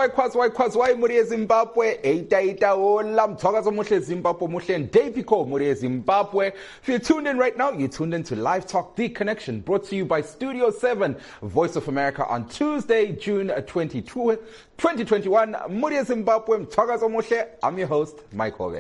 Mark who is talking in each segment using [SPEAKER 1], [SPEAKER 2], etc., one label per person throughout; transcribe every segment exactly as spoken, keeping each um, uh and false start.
[SPEAKER 1] why, quas, why, quas, why, Murie Zimbabwe, Eita, Eita, Olam, Togazo Mushe Zimbabwe, Mushe, and Daviko, Murie Zimbabwe. If you're tuned in right now, you're tuned in to Live Talk, The Connection, brought to you by Studio seven, Voice of America, on Tuesday, June twenty-second, twenty twenty-one. Murie Zimbabwe, Togazo Mushe, I'm your host, Mike Hove.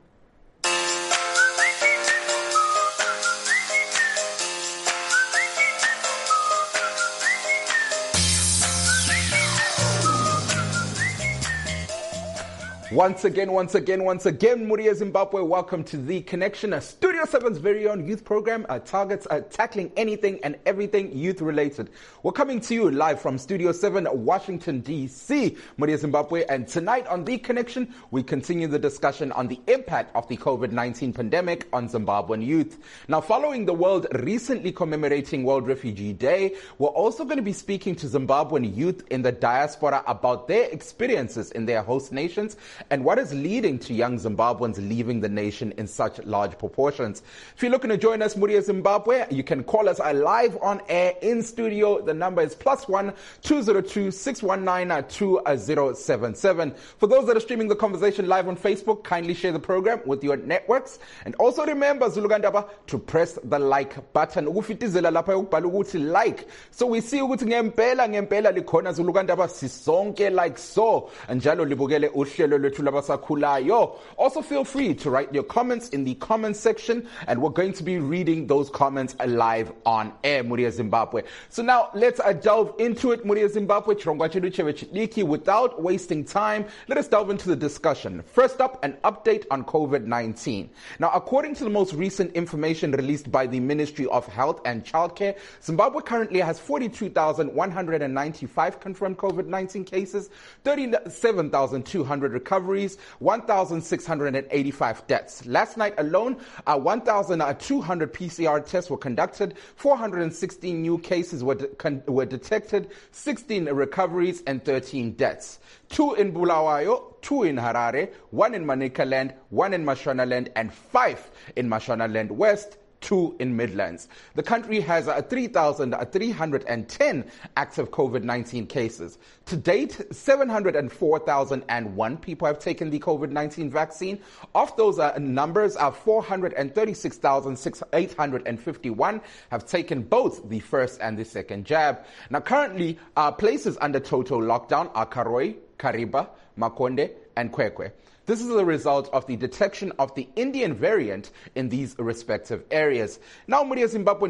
[SPEAKER 1] Once again, once again, once again, Murie Zimbabwe, welcome to The Connection, a Studio seven's very own youth program, uh, targets uh, tackling anything and everything youth-related. We're coming to you live from Studio seven, Washington, D C, Murie Zimbabwe, and tonight on The Connection, we continue the discussion on the impact of the COVID nineteen pandemic on Zimbabwean youth. Now, following the world recently commemorating World Refugee Day, we're also going to be speaking to Zimbabwean youth in the diaspora about their experiences in their host nations and what is leading to young Zimbabweans leaving the nation in such large proportions. If you're looking to join us, Murie Zimbabwe, you can call us live on air in studio. The number is plus one two zero two six one nine two zero seven seven. For those that are streaming the conversation live on Facebook, kindly share the program with your networks. And also remember, Zulugandaba, to press the like button. Ukufitizela lapha ukubhala ukuthi like. So we see ukuthi ngempela ngempela likhona Zulugandaba sisonke like so. Njalo libukele uhlelo Also feel free to write your comments in the comments section, and we're going to be reading those comments live on air, Murie Zimbabwe. So now let's uh, delve into it, Murie Zimbabwe. Without wasting time, let us delve into the discussion. First up, an update on COVID nineteen. Now, according to the most recent information released by the Ministry of Health and Childcare, Zimbabwe currently has forty-two thousand one hundred ninety-five confirmed COVID nineteen cases, thirty-seven thousand two hundred recoveries, one thousand six hundred eighty-five deaths. Last night alone, uh, one thousand two hundred P C R tests were conducted, four hundred sixteen new cases were, de- con- were detected, sixteen recoveries, and thirteen deaths. Two in Bulawayo, two in Harare, one in Manicaland, one in Mashonaland, and five in Mashonaland West, two in Midlands. The country has uh, three thousand three hundred ten active COVID nineteen cases. To date, seven hundred four thousand one people have taken the COVID nineteen vaccine. Of those uh, numbers, uh, four hundred thirty-six thousand eight hundred fifty-one have taken both the first and the second jab. Now, currently, uh, places under total lockdown are Karoi, Kariba, Makonde, and Kwekwe. This is the result of the detection of the Indian variant in these respective areas. Now, Murie Zimbabwe,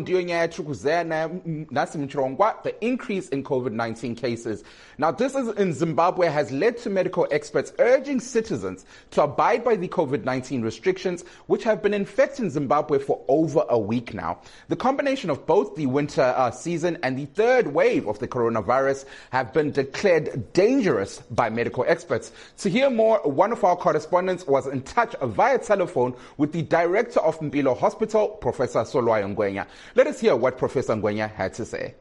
[SPEAKER 1] the increase in COVID nineteen cases. Now, this is in Zimbabwe has led to medical experts urging citizens to abide by the COVID nineteen restrictions, which have been infecting Zimbabwe for over a week now. The combination of both the winter uh, season and the third wave of the coronavirus have been declared dangerous by medical experts. To hear more, one of our correspondents was in touch via telephone with the director of Mpilo Hospital, Professor Solwayo Ngwenya. Let us hear what Professor Ngwenya had to say.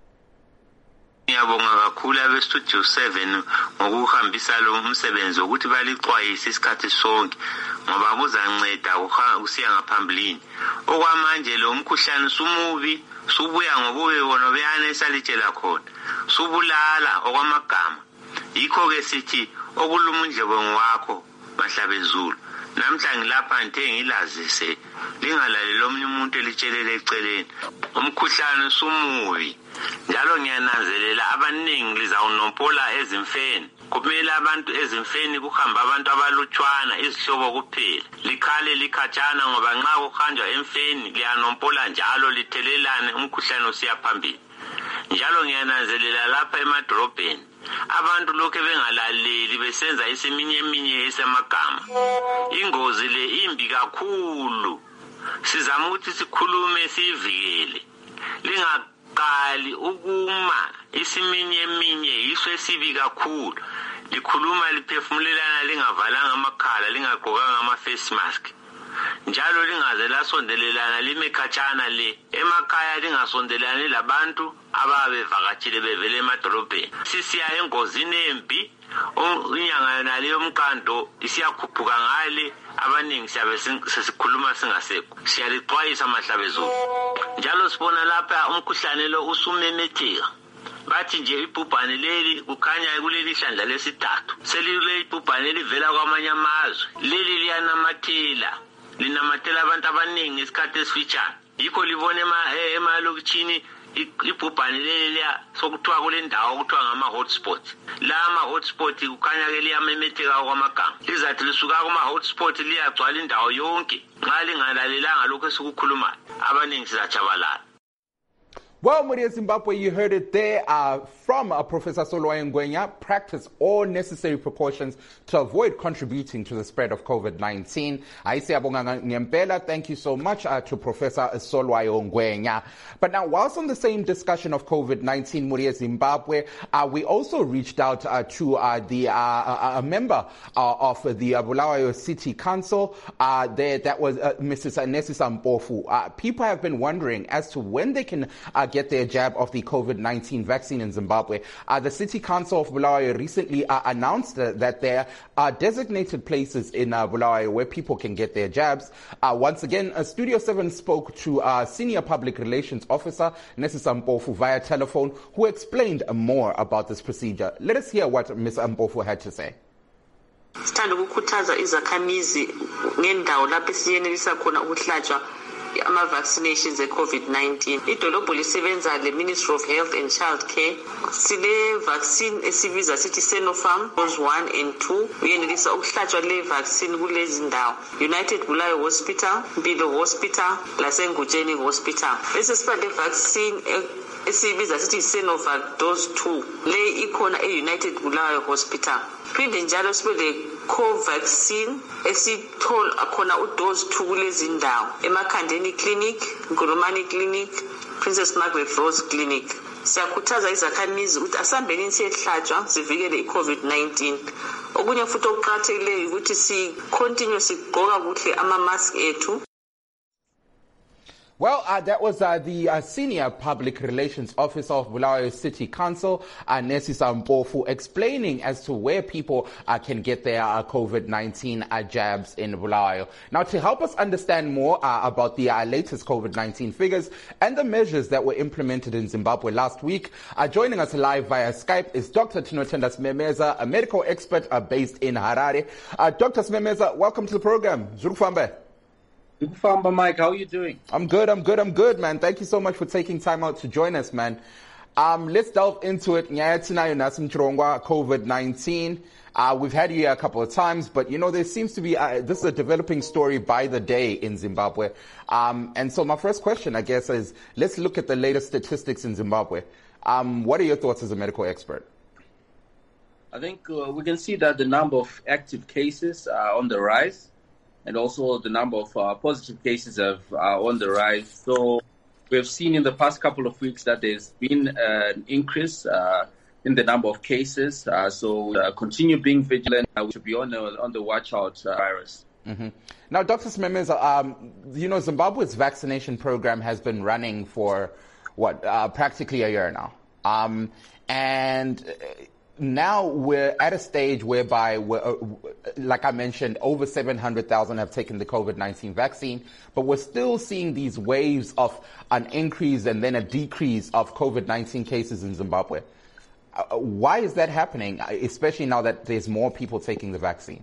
[SPEAKER 2] Ngiyabonga kakhulu abestudio seven ngokuhambisa lo umsebenzi ukuthi balixwayise isikhathi sonke ngoba kuzanceda usiya ngaphambilini. Okwamanje lo umkhuhlane sumubi subuya ngobuye bona beyana esalitshela khona. Subulala okwamagama. Yikho ke sithi okulumundlebe ngwakho bahlabezulu. Namhla ngilapha ngithe ngilazise lingalaleli omnye umuntu elitshelele eceleni. Umkhuhlane sumubi. Njalo ngiyananzelela abaningi lizawunompola ezimfeni. Kumele abantu ezimfeni kuhamba abantu abalutshwana izihlobo kuphela. Likhale likhatshana ngoba nxa kuhanjwa emfeni liyanompola njalo lithelelane umkhuhlane usiya phambili. Njalo ngiyananzelela lapha emadrobheni abantu lokho bengalaleli besenza isiminye eminye esemagama. Ingozi le imbi kakhulu. Sizama ukuthi sikhulume sivikele. Lingaqali ukuma isiminye eminye yiso esibi kakhulu. Likhuluma liphefumulelana lingavalanga amakhala lingagqokanga ama face mask. Njalo lingaze lasondelelana lime khatshana le emakhaya lingasondelani labantu ababevakatshile bevele emadolobheni. Sisiya engozini embi unyanga yona le yomkando isiyakhuphuka ngale abaningi siyabe sesikhuluma singasekho. Siyalixwayisa amahlabezulu. Njalo sibona lapha umkhuhlane lo usumemetheka. bathi nje ibhubhane leli kukhanya kuleli hlandla lesithathu selile ibhubhane livela kwamanye amazwe leli liyanamathela linamatela abantu abaningi isikhathi esifitshane yikho libone emalokitshini ibhubhane leli liya sokuthiwa kule ndawo okuthiwa ngama-hotspot la ama-hotspot kukhanya ke liyamemetheka kwamagama lizathi lisuka kuma-hotspot liyagcwala indawo yonke nxa lingalalelanga lokhu esikukhulumayo abaningi sizatshabalala.
[SPEAKER 1] Well, Muria Zimbabwe, you heard it there uh, from uh, Professor Solwayo Ngwenya. Practice all necessary precautions to avoid contributing to the spread of COVID nineteen. Thank you so much uh, to Professor Solwayo Ngwenya. But now, whilst on the same discussion of COVID nineteen, Muria Zimbabwe, uh, we also reached out uh, to uh, the uh, a member uh, of the uh, Bulawayo City Council. Uh, there, that was uh, Missus Nesisa Mpofu. Uh, people have been wondering as to when they can uh, get their jab of the COVID nineteen vaccine in Zimbabwe. Uh, the City Council of Bulawayo recently uh, announced uh, that there are designated places in uh, Bulawayo where people can get their jabs. Uh, once again, uh, Studio seven spoke to uh, Senior Public Relations Officer Nesisa Mpofu via telephone, who explained more about this procedure. Let us hear what Miz Mpofu had to say.
[SPEAKER 3] Sithanda ukukhuthaza izakhamizi ngendawo lapho siyenelisa khona ukuhlatshwa ama-vaccinations e-COVID nineteen. Idolobho lisebenza le Ministry of Health and Child Care. Sile vaccine esibiza sithi Sinopharm, dose one and two. Uyenelisa ukuhlatshwa le vaccine kulezi ndawo. United Bulawayo Hospital, Mpilo Hospital, laseNgutsheni Hospital. Bese siba le vaccine esibiza sithi Sinovac dose two. Le ikhona e-United Bulawayo Hospital. Phinde njalo sibe le co-vaccine esithola akhona udose two kulezi ndawo eMakhandeni Clinic, Nkulumani Clinic, Princess Margaret Rose Clinic. Siyakhuthaza izakhamizi ukuthi asambeni siyehlatshwa sivikele i-COVID nineteen. Okunye futhi okuqakathekileyo ukuthi si continue sigqoka kuhle ama-mask ethu.
[SPEAKER 1] Well, uh, that was uh, the uh, Senior Public Relations Officer of Bulawayo City Council, uh, Nesisa Mpofu, explaining as to where people uh, can get their uh, COVID nineteen uh, jabs in Bulawayo. Now, to help us understand more uh, about the uh, latest COVID nineteen figures and the measures that were implemented in Zimbabwe last week, uh, joining us live via Skype is Doctor Tinotenda Smemeza, a medical expert uh, based in Harare. Uh, Doctor Smemeza, welcome to the program. Zurufambe.
[SPEAKER 4] Mike, how are you doing?
[SPEAKER 1] I'm good, I'm good, I'm good, man. Thank you so much for taking time out to join us, man. Um, let's delve into it. COVID nineteen. Uh, we've had you here a couple of times, but you know, there seems to be, uh, this is a developing story by the day in Zimbabwe. Um, and so my first question, I guess, is let's look at the latest statistics in Zimbabwe. Um, what are your thoughts as a medical expert?
[SPEAKER 4] I think uh, we can see that the number of active cases are on the rise. And also the number of uh, positive cases have, are on the rise. So we have seen in the past couple of weeks that there's been uh, an increase uh, in the number of cases. Uh, so uh, continue being vigilant. Uh, we should be on the, on the watch out uh, virus.
[SPEAKER 1] Mm-hmm. Now, Doctor Smemeza, um, you know, Zimbabwe's vaccination program has been running for, what, uh, practically a year now. Um, and... Uh, Now we're at a stage whereby, we're, uh, like I mentioned, over seven hundred thousand have taken the COVID nineteen vaccine, but we're still seeing these waves of an increase and then a decrease of COVID nineteen cases in Zimbabwe. Uh, why is that happening, especially now that there's more people taking the vaccine?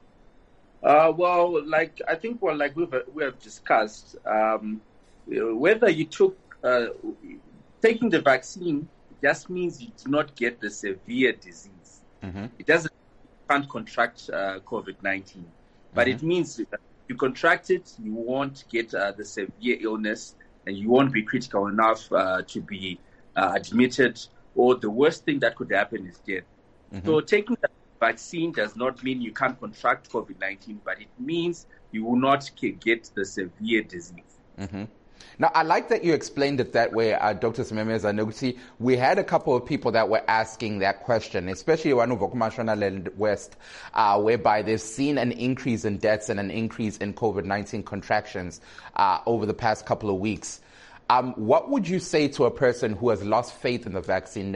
[SPEAKER 4] Uh, well, like I think, well, like we've, we have discussed, um, whether you took uh, taking the vaccine just means you do not get the severe disease. Mm-hmm. It doesn't, you can't contract uh, COVID nineteen. But mm-hmm. it means that if you contract it, you won't get uh, the severe illness and you won't be critical enough uh, to be uh, admitted, or the worst thing that could happen is death. Mm-hmm. So taking the vaccine does not mean you can't contract COVID nineteen, but it means you will not get the severe disease.
[SPEAKER 1] Mm-hmm. Now, I like that you explained it that way, uh, Doctor Smemeza Noguti. We had a couple of people that were asking that question, especially one of Okumashona West, uh, whereby they've seen an increase in deaths and an increase in COVID nineteen contractions uh, over the past couple of weeks. Um, what would you say to a person who has lost faith in the vaccine,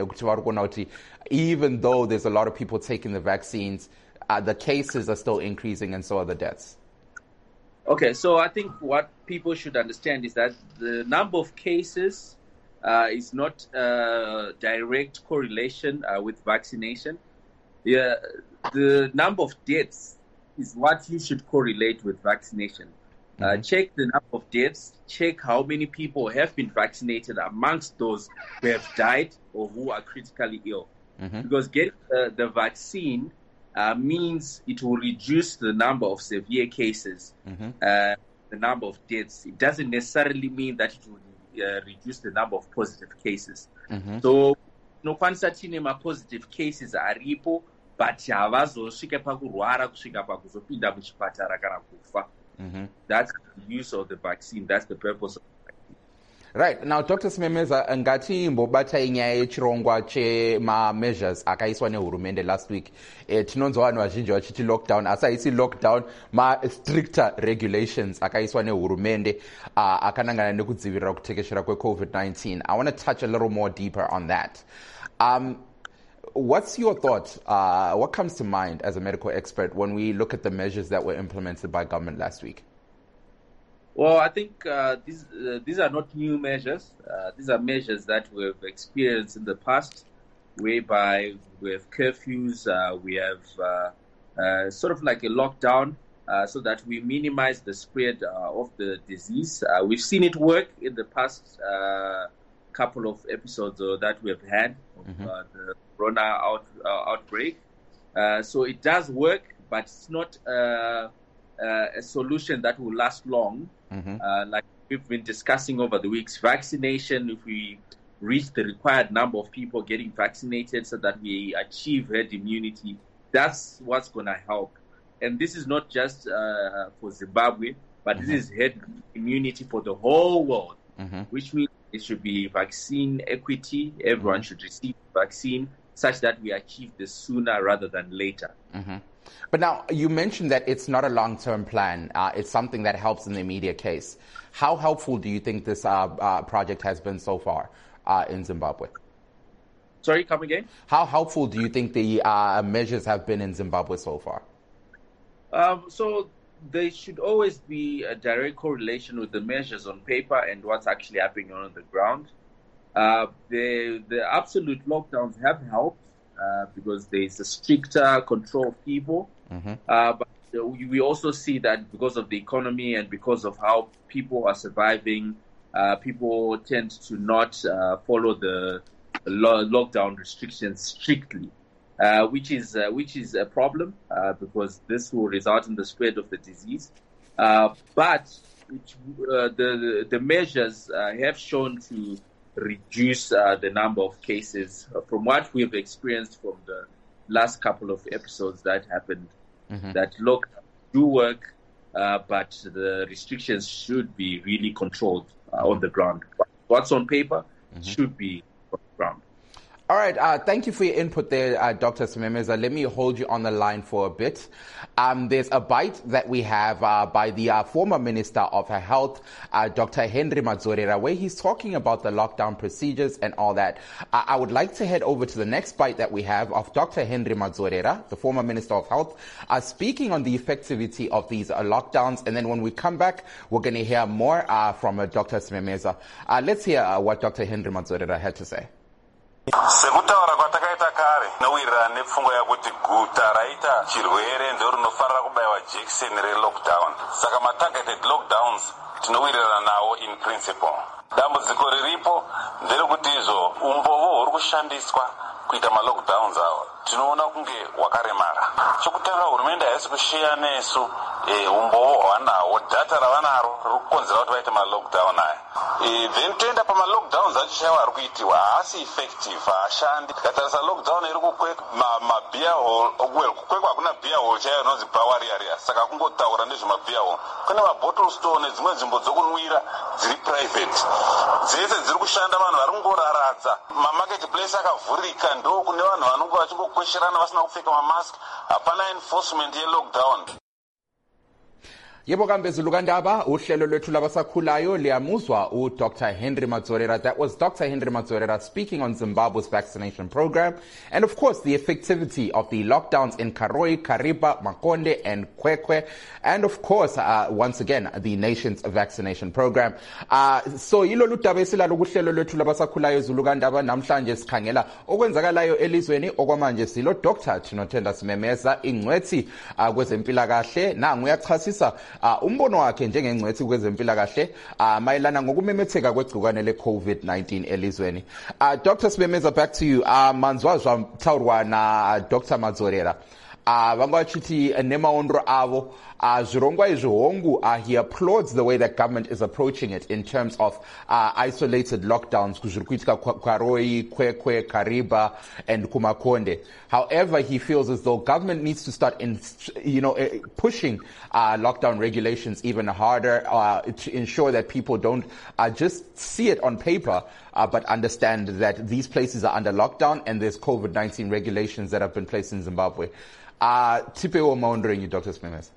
[SPEAKER 1] even though there's a lot of people taking the vaccines, uh, the cases are still increasing and so are the deaths?
[SPEAKER 4] Okay, so I think what people should understand is that the number of cases uh, is not uh, direct correlation uh, with vaccination. Yeah, the number of deaths is what you should correlate with vaccination. Uh, mm-hmm. Check the number of deaths, check how many people have been vaccinated amongst those who have died or who are critically ill. Mm-hmm. Because getting uh, the vaccine uh, means it will reduce the number of severe cases, mm-hmm. uh, the number of deaths. It doesn't necessarily mean that it will uh, reduce the number of positive cases. Mm-hmm. So, no kwanisatine ma positive cases aripo, but havazosvika pakurwara kusvika pakuzopinda muchipatara kana kufa. Mm-hmm. That's the use of the vaccine. That's the purpose of the vaccine.
[SPEAKER 1] Right. Now, Doctor Smemeza, ngati mbobata inyaya yechirongwa chema measures akaiswa nehurumende last week. Eh, tinonzwa vanhu vazhinji vachiti lockdown, asi haisi lockdown, ma stricter regulations akaiswa nehurumende uh, akanangana nekudzivirira kutekeshera kwe-COVID nineteen. I want to touch a little more deeper on that. Um, What's your thought? Uh, what comes to mind as a medical expert when we look at the measures that were implemented by government last week?
[SPEAKER 4] Well, I think uh, these uh, these are not new measures. Uh, these are measures that we've experienced in the past, whereby we have curfews, uh, we have uh, uh, sort of like a lockdown, uh, so that we minimize the spread uh, of the disease. Uh, we've seen it work in the past uh, couple of episodes uh, that we've had of mm-hmm. uh, the Corona out, uh, outbreak. Uh, so it does work, but it's not uh, uh, a solution that will last long. Mm-hmm. Uh, like we've been discussing over the weeks, vaccination, if we reach the required number of people getting vaccinated so that we achieve herd immunity, that's what's going to help. And this is not just uh, for Zimbabwe, but mm-hmm. this is herd immunity for the whole world, mm-hmm. which means it should be vaccine equity. Everyone mm-hmm. should receive vaccine, such that we achieve this sooner rather than later.
[SPEAKER 1] Mm-hmm. But now, you mentioned that it's not a long-term plan. Uh, it's something that helps in the immediate case. How helpful do you think this uh, uh, project has been so far uh, in Zimbabwe?
[SPEAKER 4] Sorry, come again?
[SPEAKER 1] How helpful do you think the uh, measures have been in Zimbabwe so far?
[SPEAKER 4] Um, so there should always be a direct correlation with the measures on paper and what's actually happening on the ground. Uh, the the absolute lockdowns have helped uh, because there is a stricter control of people. Mm-hmm. Uh, but we, we also see that because of the economy and because of how people are surviving, uh, people tend to not uh, follow the, the lo- lockdown restrictions strictly, uh, which is uh, which is a problem uh, because this will result in the spread of the disease. Uh, but it, uh, the the measures uh, have shown to reduce uh, the number of cases uh, from what we've experienced from the last couple of episodes that happened. Mm-hmm. That look do work, uh, but the restrictions should be really controlled uh, on the ground. What's on paper mm-hmm. should be on the ground.
[SPEAKER 1] All right. Uh, thank you for your input there, uh, Doctor Smemeza. Let me hold you on the line for a bit. Um, there's a bite that we have uh, by the uh, former Minister of Health, uh, Doctor Henry Madzorera, where he's talking about the lockdown procedures and all that. Uh, I would like to head over to the next bite that we have of Doctor Henry Madzorera, the former Minister of Health, uh, speaking on the effectivity of these uh, lockdowns. And then when we come back, we're going to hear more uh, from uh, Doctor Smemeza. Uh, let's hear uh, what Doctor Henry Madzorera had to say.
[SPEAKER 5] Sekutaura kwatakaita kare nowirirana nepfungwa yakuti guta raita chirwere ndo rinofanira kubayiwa jekiseni relockdown. Saka matargeted lockdowns tinowirirana nawo in principle. Dambudziko riripo nderekuti izvo umboo huri kushandiswa kuita malockdowns awo tinoona kunge wakaremara. Chokutanga hurumende haisi kushiya nesu e, umboo hwanawo data ravanaro riri kukonzera kuti vaite malockdown aya. E, then toenda pamalockdowns acho chaiwo ari kuitiwa haasi effective haashandi. Tikatarisa lockdown iri kukweka mabia hall well kukwekwa hakuna bia hall chaiyo inonzi bawari area. Saka kungotaura nezvemabia hall kune mabottle store nedzimwe nzvimbo dzokunwira dziri private dzese dziri kushanda vanhu vari kungoraradza. Mamarket place akavhurika ndo kune vanhu vanonge vachingokwesherana vasina kupfeka mamask. Hapana enforcement yelockdown.
[SPEAKER 1] Yebo kambe Zulukandaba, uhlelo lwethu labasakhulayo liyamuzwa u Doctor Henry Madzorera. That was Doctor Henry Madzorera speaking on Zimbabwe's vaccination program and of course the effectivity of the lockdowns in Karoi, Kariba, Makonde and Kwekwe and of course uh, once again the nation's vaccination program. Uh, so yilo ludaba esilalo kuhlelo lwethu labasakhulayo Zulukandaba namhlanje sikhangela okwenzakalayo elizweni okwamanje silo Doctor Tinothenda Simemeza ingcwethi uh, kwezempilakahle nangu uyachasisa Uh, umbono wakhe njengengcwethi kwezempilakahle uh, mayelana ngokumemetheka kwegcikwane le COVID nineteen elizweni. Uh, Doctor Simemeza, back to you. Uh, manzwa zwa na Doctor Madzorera. Uh, vangachithi nemaondro avo uh, zvirongwa izvihongu uh, he applauds the way that government is approaching it in terms of uh, isolated lockdowns kuzviri kuitika Karoi, Kwekwe, Kariba and Kumakonde. However, he feels as though government needs to start in, you know, uh, pushing uh, lockdown regulations even harder uh, to ensure that people don't uh, just see it on paper uh, but understand that these places are under lockdown and there's COVID nineteen regulations that have been placed in Zimbabwe. Uh, Tipewo Maundering you, Doctor Simemeza.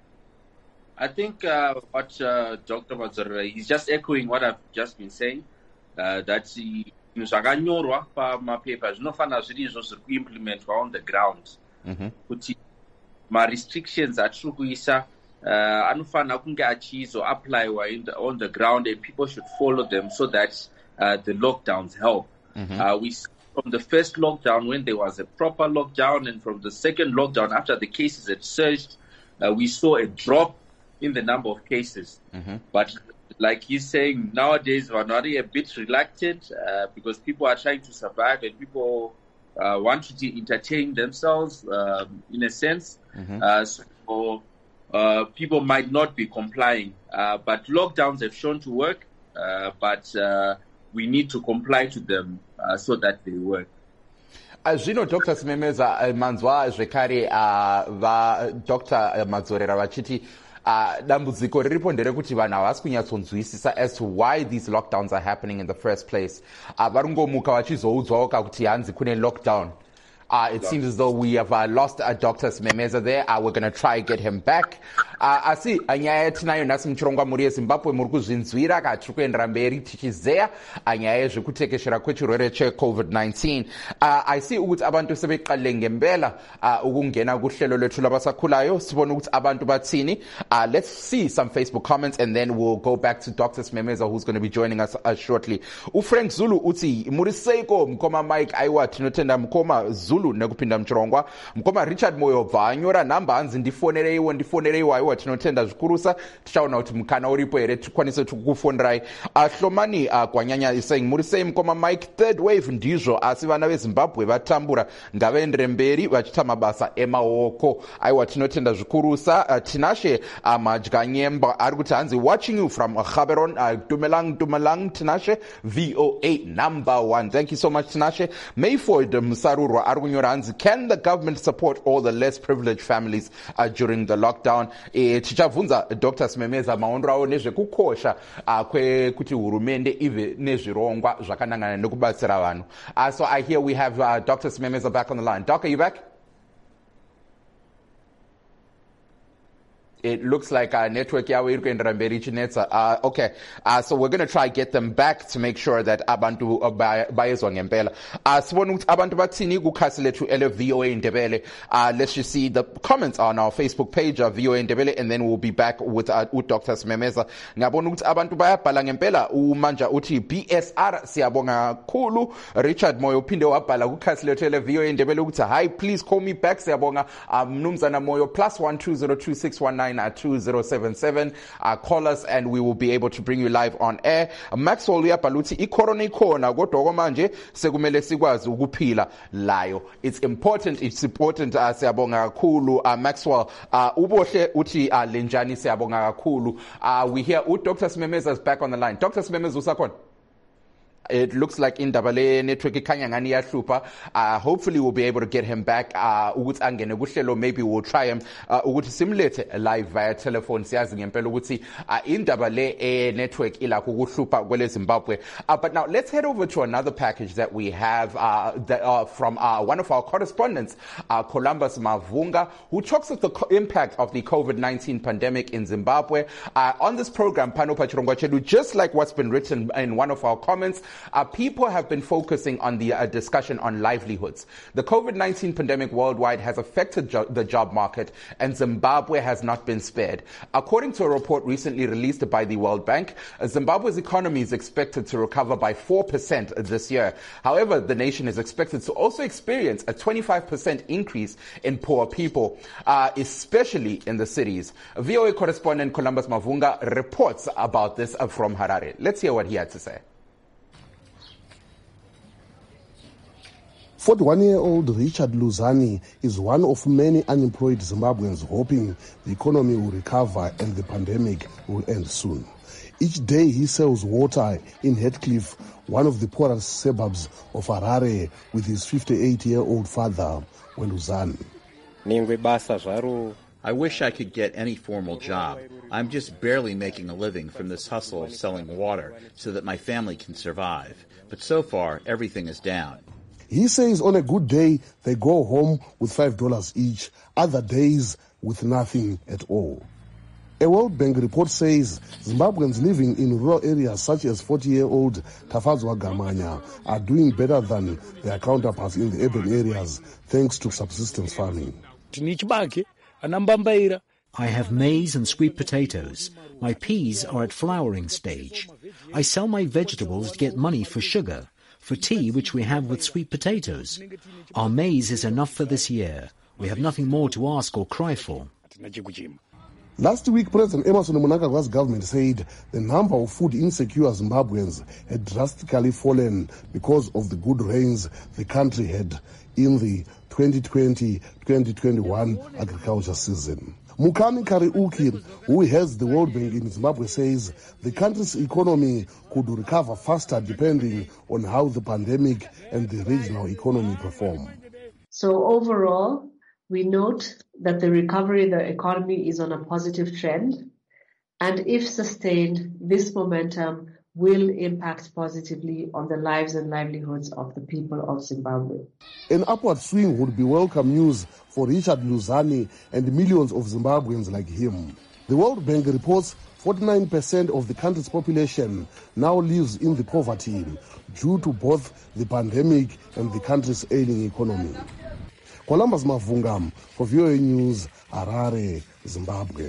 [SPEAKER 4] I think uh, what uh, Doctor Madzorera, he's just echoing what I've just been saying, uh, that he zvakanyorwa pamapepa zvinofana zviri izvo zviri kuimplementwa on the ground kuti ma-restrictions atiri kuisa uh, anofana kunge achizoapplywa on the ground and people should follow them so that uh, the lockdowns help. Mm-hmm. Uh, we From the first lockdown, when there was a proper lockdown, and from the second lockdown, after the cases had surged, uh, we saw a drop in the number of cases. Mm-hmm. But like he's saying, nowadays we're not a bit reluctant uh, because people are trying to survive and people uh, want to entertain themselves um, in a sense. Mm-hmm. Uh, so uh, people might not be complying. Uh, but lockdowns have shown to work, uh, but uh, we need to comply to them. Uh, so that they work.
[SPEAKER 1] As you know, Doctor Simemeza, uh, manzwa zvekare uh, va Doctor Madzorera vachiti uh, dambudziko riripo nderekuti vanhu havasi kunyatsonzwisisa as to why these lockdowns are happening in the first place. Uh, varingomuka vachizoudzwawo kakuti hanzi kune lockdown. Uh, it seems as though we have uh, lost uh, Doctor Simemeza there. Uh, we're going to try get him back. Uh, asi nyaya yatinayo nhasi muchirongwa muri yeZimbabwe muri kuzvinzwira ka tiri kuendera mberi tichizeya nyaya yezvekutekeshera kwechirwere cheCovid nineteen. Uh, I see ukuthi abantu sebeqalile ngempela uh, ukungena kuhlelo lwethu labasakhulayo sibone ukuthi abantu bathini. Uh, let's see some Facebook comments and then we'll go back to Doctor Simemeza who's going to be joining us uh, shortly. uFrank Zulu uthi muri seiko mkoma Mike aiwa Tinothenda mkoma Zulu nekupinda mchirongwa mkoma Richard Moyo bvanyora namba hanzi ndifonereiwo ndifonereiwo aiwa Tinothenda zvikurusa tichaona kuti mukana uripo here tikwanise kukufonderai. uh, Hlomani uh, kwanyanya is saying muri sei mkoma Mike third wave ndizvo asi vana veZimbabwe vatambura ngavaendere mberi vachita mabasa emaoko aiwa Tinothenda zvikurusa. uh, Tinashe uh, Madyanyemba ari kuti hanzi watching you from uh, Gaborone. uh, Dumelang Dumelang Tinashe V O A number one. Thank you so much Tinashe. Mayford Musarurwa ari kunyora hanzi can the government support all the less privileged families uh, during the lockdown. E, tichabvunza Doctor Simemeza maondro awo nezvekukosha uh, kwekuti hurumende ive nezvirongwa zvakanangana nekubatsira vanhu. Uh, so I hear we have uh, Doctor Simemeza back on the line. Doc, are you back? It looks like our network yawe iri kuendera mberi chinetsa. Uh, okay, uh, so we're going to try get them back to make sure that abantu bayezwa ngempela. Uh, sibona ukuthi abantu bathini kukhasi lethu ele V O A Ndebele. Uh, let's just see the comments on our Facebook page of V O A Ndebele and then we'll be back with uh, with Doctor Simemeza. Ngabona ukuthi abantu bayabhala ngempela. Umanja uthi B S R siyabonga kakhulu. Richard Moyo phinde wabhala kukhasi lethu ele V O A Ndebele ukuthi hi please call me back siyabonga. Mnumzana Moyo plus one two zero two six one nine at two zero seven seven. Uh, call us and we will be able to bring you live on air. Maxwell uyabaluthi icorona ikhona kodwa okwamanje sekumele sikwazi ukuphila layo. It's important, it's important. Uh, siyabonga kakhulu uh, Maxwell. Uh, ubohle uthi uh, lenjani siyabonga kakhulu. Uh, we hear u Doctor Simemeza is back on the line. Doctor Simemeza usakhona? It looks like indaba le network ikhanya ngani yahlupha. Uh, hopefully we'll be able to get him back. Uh, ukuthi angene kuhlelo, maybe we'll try him uh, ukuthi simlethe live via telephone. Siyazi ngempela ukuthi uh, indaba le e network ilakho ukuhlupha kwele Zimbabwe. Uh, but now let's head over to another package that we have uh, that, uh, from uh, one of our correspondents, uh, Columbus Mavunga, who talks of the co- impact of the COVID nineteen pandemic in Zimbabwe. Uh, on this program, Pano Pachirongwachedu, just like what's been written in one of our comments, uh, people have been focusing on the uh, discussion on livelihoods. The COVID nineteen pandemic worldwide has affected jo- the job market, and Zimbabwe has not been spared. According to a report recently released by the World Bank, uh, Zimbabwe's economy is expected to recover by four percent this year. However, the nation is expected to also experience a twenty-five percent increase in poor people, uh, especially in the cities. V O A correspondent Columbus Mavunga reports about this uh, from Harare. Let's hear what he had to say.
[SPEAKER 6] forty-one-year-old Richard Luzani is one of many unemployed Zimbabweans hoping the economy will recover and the pandemic will end soon. Each day he sells water in Heathcliff, one of the poorest suburbs of Harare, with his fifty-eight-year-old father, Weluzani.
[SPEAKER 7] I wish I could get any formal job. I'm just barely making a living from this hustle of selling water so that my family can survive. But so far, everything is down.
[SPEAKER 6] He says on a good day, they go home with five dollars each, other days with nothing at all. A World Bank report says Zimbabweans living in rural areas such as forty-year-old Tafadzwa Gamanya are doing better than their counterparts in the urban areas thanks to subsistence farming.
[SPEAKER 8] I have maize and sweet potatoes. My peas are at flowering stage. I sell my vegetables to get money for sugar, for tea which we have with sweet potatoes. Our maize is enough for this year. We have nothing more to ask or cry for.
[SPEAKER 6] Last week, President Emmerson Mnangagwa's government said the number of food insecure Zimbabweans had drastically fallen because of the good rains the country had in the twenty twenty twenty twenty-one agriculture season. Mukami Kariuki, who heads the World Bank in Zimbabwe, says the country's economy could recover faster depending on how the pandemic and the regional economy perform.
[SPEAKER 9] So overall, we note that the recovery of the economy is on a positive trend, and if sustained, this momentum will impact positively on the lives and livelihoods of the people of Zimbabwe.
[SPEAKER 6] An upward swing would be welcome news for Richard Luzani and millions of Zimbabweans like him. The World Bank reports forty-nine percent of the country's population now lives in the poverty due to both the pandemic and the country's ailing economy. Columbus Mavunga for V O A News, Harare, Zimbabwe.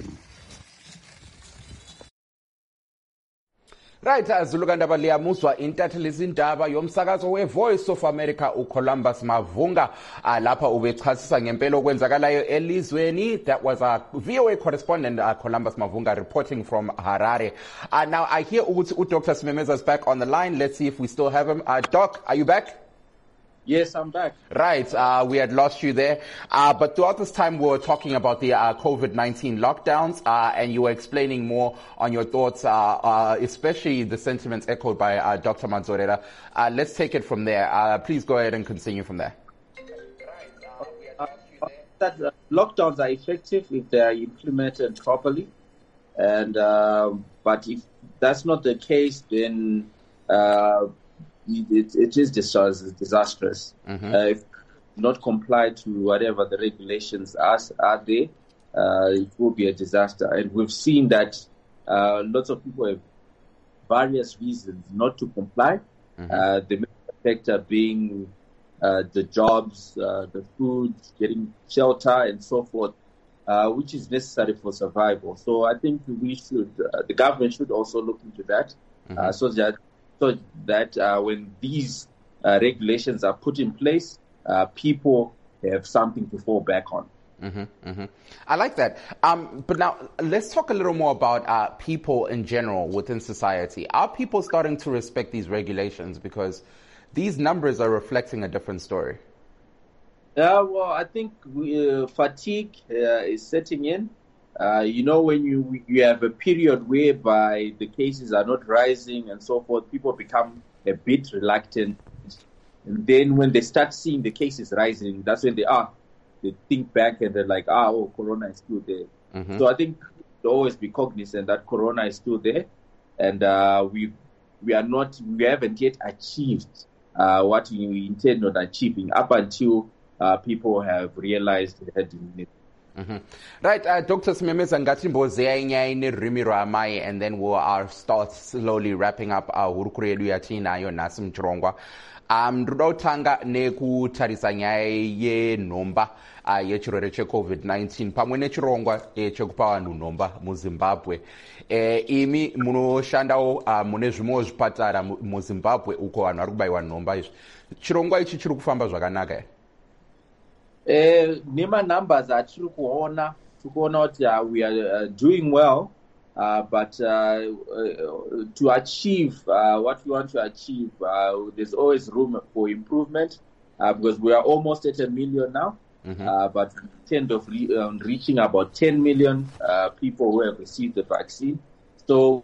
[SPEAKER 1] Right, Zulugandaba liyamuzwa intathelizindaba yomsakazo we-Voice of America uColumbus Mavunga uh, lapha ubechasisa ngempela okwenzakalayo elizweni. That was our V O A correspondent uh, Columbus Mavunga reporting from Harare. Uh, now I hear ukuthi Doctor Simemeza is back on the line. Let's see if we still have him. Uh, Doc, are you back?
[SPEAKER 4] Yes, I'm back.
[SPEAKER 1] Right, uh, we had lost you there. Uh, but throughout this time, we were talking about the uh, COVID nineteen lockdowns, uh, and you were explaining more on your thoughts, uh, uh, especially the sentiments echoed by uh, Doctor Manzorera. Uh, let's take it from there. Uh, please go ahead and continue from there.
[SPEAKER 4] Uh, uh, that uh, lockdowns are effective if they are implemented properly, and uh, but if that's not the case, then uh, It, it is disastrous. Mm-hmm. Uh, if not comply to whatever the regulations are, are there, uh, it will be a disaster. And we've seen that uh, lots of people have various reasons not to comply. Mm-hmm. Uh, the main factor being uh, the jobs, uh, the food, getting shelter, and so forth, uh, which is necessary for survival. So I think we should, uh, the government should also look into that, mm-hmm. uh, so that so that uh, when these uh, regulations are put in place, uh, people have something to fall back on.
[SPEAKER 1] Mm-hmm, mm-hmm. I like that. Um, but now let's talk a little more about uh, people in general within society. Are people starting to respect these regulations? Because these numbers are reflecting a different story.
[SPEAKER 4] Yeah, well, I think we, uh, fatigue uh, is setting in. Uh, you know, when you you have a period whereby the cases are not rising and so forth, people become a bit reluctant. And then when they start seeing the cases rising, that's when they are. They think back and they're like, ah, oh, corona is still there. Mm-hmm. So I think we'll always be cognizant that corona is still there. And uh, we we are not, we haven't yet achieved uh, what we intend on achieving up until uh, people have realized the herd immunity.
[SPEAKER 1] Mm-hmm. Right, uh, Doctor Simemeza ngatimbozea inyaya nerurimi rwamai, and then we'll uh, start slowly wrapping up our hurukuro yedu yatinayo nhasi muchirongwa. Um, ndoda kutanga nekutarisa nyaya yenhomba uh, yechirwere checovid nineteen pamwe nechirongwa eh, chekupa vanhu nhomba muzimbabwe. Eh, imi munoshandawo uh, mune zvimwewo zvipatara muzimbabwe uko vanhu vari kubayiwa nhomba izvi. Chirongwa ichi chiri kufamba zvakanaka here?
[SPEAKER 4] Eh, nema numbers atiri kuona tikuona kuti uh, we are uh, doing well, uh, but uh, uh, to achieve uh, what we want to achieve, uh, there's always room for improvement, uh, because we are almost at a million now. Mm-hmm. uh, but we intend of re- um, reaching about ten million uh, people who have received the vaccine. So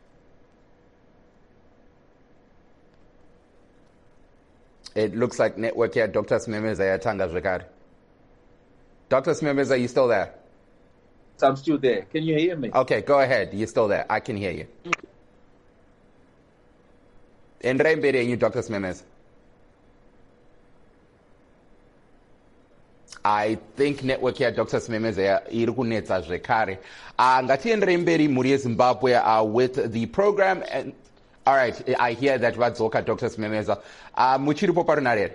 [SPEAKER 1] it looks like network here. Doctor Simemeza yatanga zvekare. Doctor Simemeza, are you still there?
[SPEAKER 4] I'm still there. Can you hear me?
[SPEAKER 1] Okay, go ahead. You're still there. I can hear you. Endrai mberi yenyu, Doctor Simemeza. I think network here, Doctor Simemeza, iri kunetsa zvekare. Uh, ngatiendere mberi mhuri yeZimbabwe uh, with the program. And all right, I hear that vadzoka, Doctor Simemeza. Uh, muchiripo parunarere?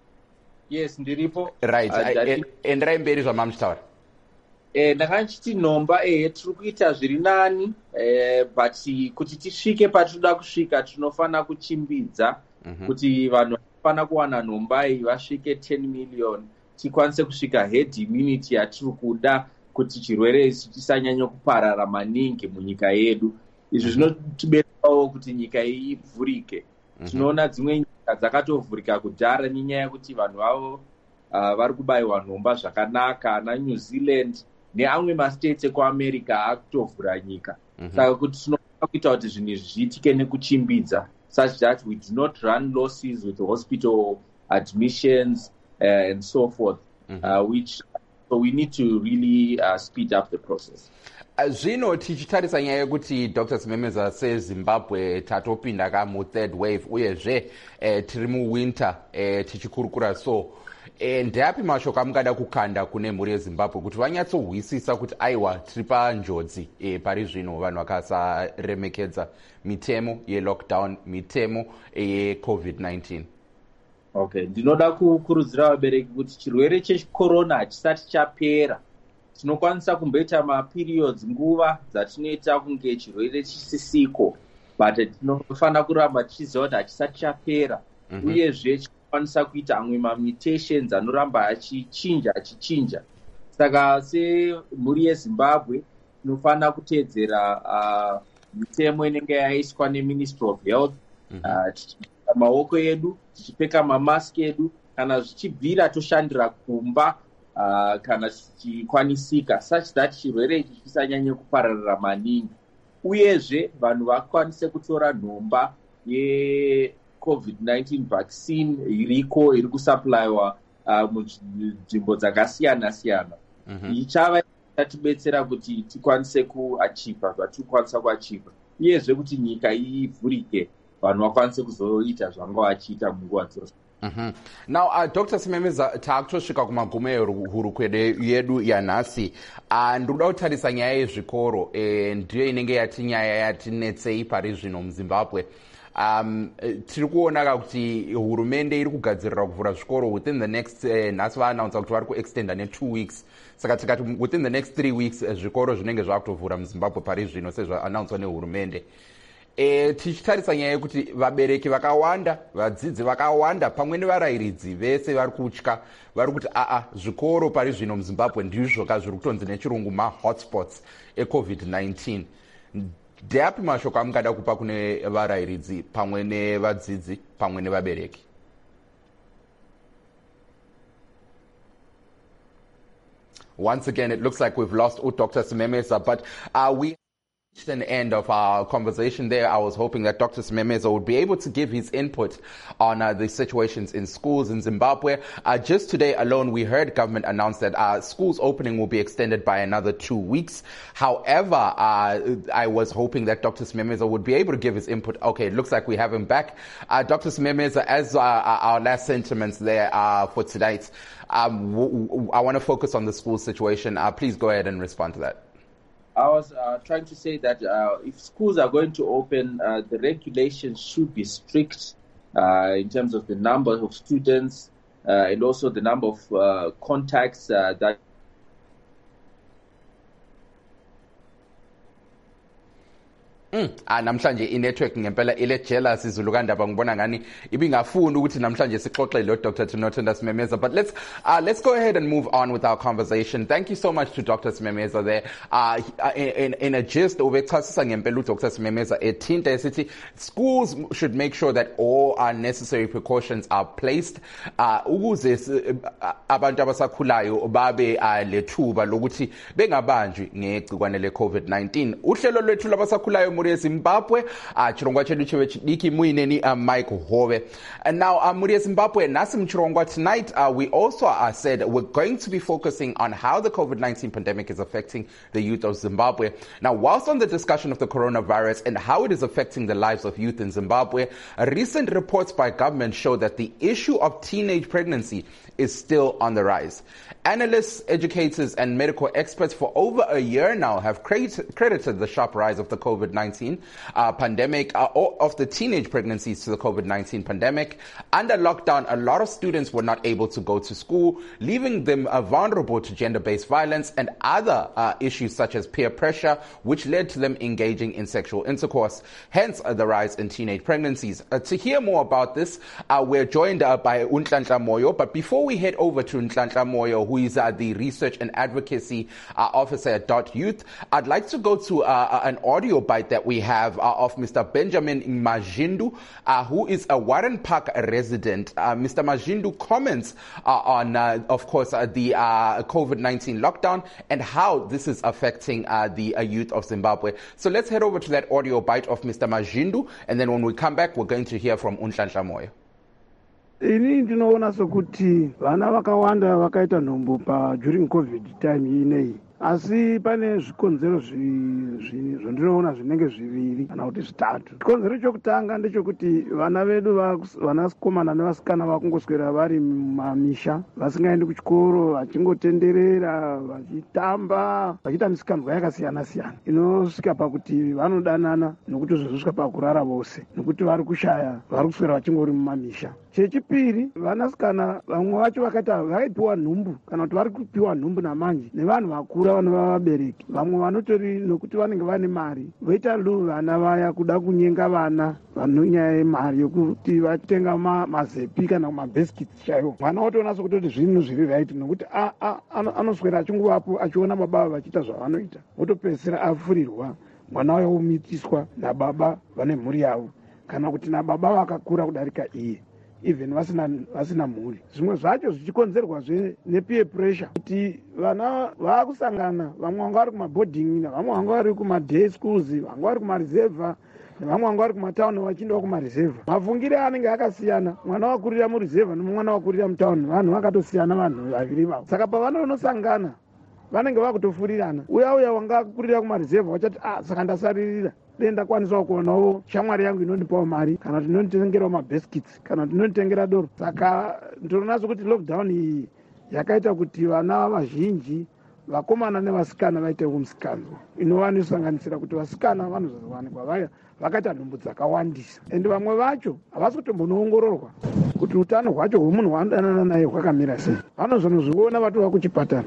[SPEAKER 4] Yes, ndiripo.
[SPEAKER 1] Right. Enderai mberi zvamava muchitaura.
[SPEAKER 4] Eh, ndakanchiti nhomba eh tiri kuita zviri nani, eh, but kuti tisvike patinoda kusvika tinofana kuchimbidza mm-hmm. kuti vanhu vanofana kuwana nhomba iyi vasvike ten million, tikwanise kusvika herd immunity yatiri kuda kuti chirwere ichi chisanyanya kuparara maningi munyika yedu. Izvi zvinotibetsawo kuti nyika iyi ivhurike. Tinoona dzimwe nyika dzakatovhurika kudhara nenyaya yekuti vanhu vavo uh, vari kubayiwa nhomba zvakanaka. Na New Zealand neamwe mastates ekuamerica akutovhura nyika. Mm-hmm. Saka kuti tinofanira kuita kuti zvinhu izvi zviitike nekuchimbidza, such that we do not run losses with hospital admissions uh, and so forth. Mm-hmm. uh, which so we need to really uh, speed up the process.
[SPEAKER 1] Zvino tichitarisa nyaya yekuti Doctor Simemeza seZimbabwe tatopinda ka mu third wave uyezve eh, tiri muwinter eh, tichikurukura so eh, ndeapi mashoko amungada kukanda kune mhuri yeZimbabwe kuti vanyatsohwisisa kuti aiwa tiri panjodzi eh, pari zvino vanhu vakasaremekedza mitemo yelockdown, mitemo yecovid nineteen?
[SPEAKER 4] Okay, ndinoda kukurudzira vabereki kuti chirwere checorona hachisati chapera. Tinokwanisa kumboita maperiods nguva dzatinoita kunge chirwere chisisiko, but tinofana kuramba tichiziva kuti hachisati chapera. Mm-hmm. Uyezve tinokwanisa kuita amwe mamutations anoramba achichinja achichinja. Saka semhuri yeZimbabwe tinofana kuteedzera uh, mitemo inenge yaiswa neMinistry of Health. Mm-hmm. uh, tichipfeka maoko edu, tichipfeka mamaski edu, kana zvichibvira toshandira kumba Uh, kana chichikwanisika, such that chirwere ichi chisanyanye kupararira maningi. Uyezve vanhu vakwanise kutora nhomba yecovid nineteen vaccine iriko iri kusupplywa uh, munzvimbo dzakasiyana siyana. Mm-hmm. Ichava itatibetsera kuti tikwanise kuachiva zvatiri kukwanisa kuachiva, uyezve kuti nyika ivhurike, vanhu vakwanise kuzoita zvanga vachiita munguva dzose.
[SPEAKER 1] Mm-hmm. Now, uh, Doctor Simemeza, taakutosvika kumagumo ehurukuro yedu yanhasi. Uh, ndoda kutarisa nyaya yezvikoro, eh, ndiyo inenge yati nyaya yatinetsei pari zvino muZimbabwe. Um, tiri kuona kuti hurumende iri kugadzirira kuvhura zvikoro within the next, eh, nhasi vaannounce kuti vari kuextenda ne two weeks. Saka tikati within the next three weeks eh, zvikoro zvinenge zvakutovhura muZimbabwe pari zvino sezvaannouncwa nehurumende. E, tichitarisa nyaya yekuti vabereki vakawanda, vadzidzi vakawanda, pamwe nevarayiridzi vese vari kutya, vari kuti aa zvikoro pari zvino muZimbabwe ndizvo ka zviri kutonzi nechirungu mahotspots ecovid nineteen. Ndeapi mashoko amungada kupa kune varayiridzi pamwe nevadzidzi pamwe nevabereki? Once again, it looks like we've lost Doctor Simemeza, but uh, we An end of our conversation there. I was hoping that Doctor Simemeza would be able to give his input on uh, the situations in schools in Zimbabwe. Uh, just today alone, we heard government announce that uh, schools opening will be extended by another two weeks. However, uh, I was hoping that Doctor Simemeza would be able to give his input. Okay, it looks like we have him back. Uh, Doctor Simemeza, as uh, our last sentiments there uh, for tonight, um, w- w- I want to focus on the school situation. Uh, please go ahead and respond to that.
[SPEAKER 4] I was uh, trying to say that uh, if schools are going to open, uh, the regulations should be strict uh, in terms of the number of students uh, and also the number of uh, contacts uh, that
[SPEAKER 1] Mm. Ah, namhlanje i-network ngempela ile jealous izulukandaba ngibona ngani ibingafuni ukuthi namhlanje sixoxe lo Doctor Nothenda Simemeza. But let's uh, let's go ahead and move on with our conversation. Thank you so much to Doctor Simemeza there. Uh, in, in a gist, ubechasisa ngempela uDoctor Simemeza ethinta esithi schools should make sure that all our necessary precautions are placed uh, ukuze abantu abasakhulayo babe lethuba lokuthi bengabanjwi ngegcikwane le COVID nineteen. Uhlelo lwethu labasakhulayo Zimbabwe, uh, Chirongwa Cheluchewe Chidiki Muineni, uh, Mike Hove. And now, uh, Muria Zimbabwe, Nasim Chirongwa, tonight, uh, we also uh, said we're going to be focusing on how the COVID nineteen pandemic is affecting the youth of Zimbabwe. Now, whilst on the discussion of the coronavirus and how it is affecting the lives of youth in Zimbabwe, uh, recent reports by government show that the issue of teenage pregnancy is still on the rise. Analysts, educators, and medical experts for over a year now have credit- credited the sharp rise of the COVID nineteen uh, pandemic, uh, of the teenage pregnancies to the COVID nineteen pandemic. Under lockdown, a lot of students were not able to go to school, leaving them uh, vulnerable to gender-based violence and other uh, issues such as peer pressure, which led to them engaging in sexual intercourse. Hence, uh, the rise in teenage pregnancies. Uh, to hear more about this, uh, we're joined uh, by Nhlanhla Moyo. But before we head over to Nhlanhla Moyo, who is uh, the Research and Advocacy uh, Officer at Dot Youth, I'd like to go to uh, an audio bite that we have uh, of Mister Benjamin Majindu, uh, who is a Warren Park resident. Uh, Mister Majindu comments uh, on, uh, of course, uh, the uh, COVID nineteen lockdown and how this is affecting uh, the uh, youth of Zimbabwe. So let's head over to that audio bite of Mister Majindu, and then when we come back, we're going to hear from Nhlanhla Moyo.
[SPEAKER 10] Ini ndinoona sokuti vana vakawanda vakaita nhombo pa during COVID time inei. Asi pane zvikonzero zvandinoona zvinenge zviviri kana kuti zvitatu. Chikonzero chokutanga ndechekuti vana vedu vanakomana nevasikana vakungoswera vari mumamisha vasingaendi kuchikoro vachingotenderera vachitamba vachiita misikanzwa yakasiyana siyana inosvika pakuti vanodanana nokuti zvozosvika pakurara vose nokuti vari kushaya vari kuswera vachingori mumamisha. Chechipiri, vanasikana vamwe vacho vakaita vaipiwa nhumbu kana kuti vari kupiwa nhumbu namanje nevanhu vakura vanova vabereki. Vamwe vanotori nokuti vanenge vane mari voita lu vana vaya kuda kunyenga vana vanonyaya yemari yokuti vatenga mazepi kana mabhiskits chaiwo. Mwana otoona sokutoti zvinhu zviri right nokuti anoswera achingovapo achiona baba vachiita zvavanoita otopedzisira afurirwa mwana wayo omitiswa nababa vane mhuri yavo kana kuti nababa vakakura kudarika iye even vasina vasina mhuri. Zvimwe zvacho zvichikonzerwazve nepeer pressure kuti vana vakusangana vamwe vanga vari kumaboarding vamwe vanga vari kumaday schools vanga vari kumareserva nevamwe vanga vari kumatauni vachiendawo kumareserva. Mafungire anenge akasiyana, mwana wakurira mureserva nomwana wakurira mutauni vanhu vakatosiyana vanhu vaviri vavo. Saka pavanonosangana vanenge vakutofurirana. Uya uya wanga akurira kumareserva wachati ah saka ndasaririra denda kwanisawo kuonawo shamwari yangu inondipawo mari kana kuti inonditengerawo mabhiskits kana kuti inonditengera doro. Saka ndinoona sokuti lockdown iyi yakaita kuti vana vazhinji vakomana nevasikana vaite musikanzwa inova inosanganisira kuti vasikana vanozowanikwa vaya vakaita nhumbu dzakawandisa ende vamwe vacho havasi kutombonoongororwa kuti utano hwacho hwemunhu hwaanodanana naye hwakamira sei. Vanozonozviona vatova kuchipatara.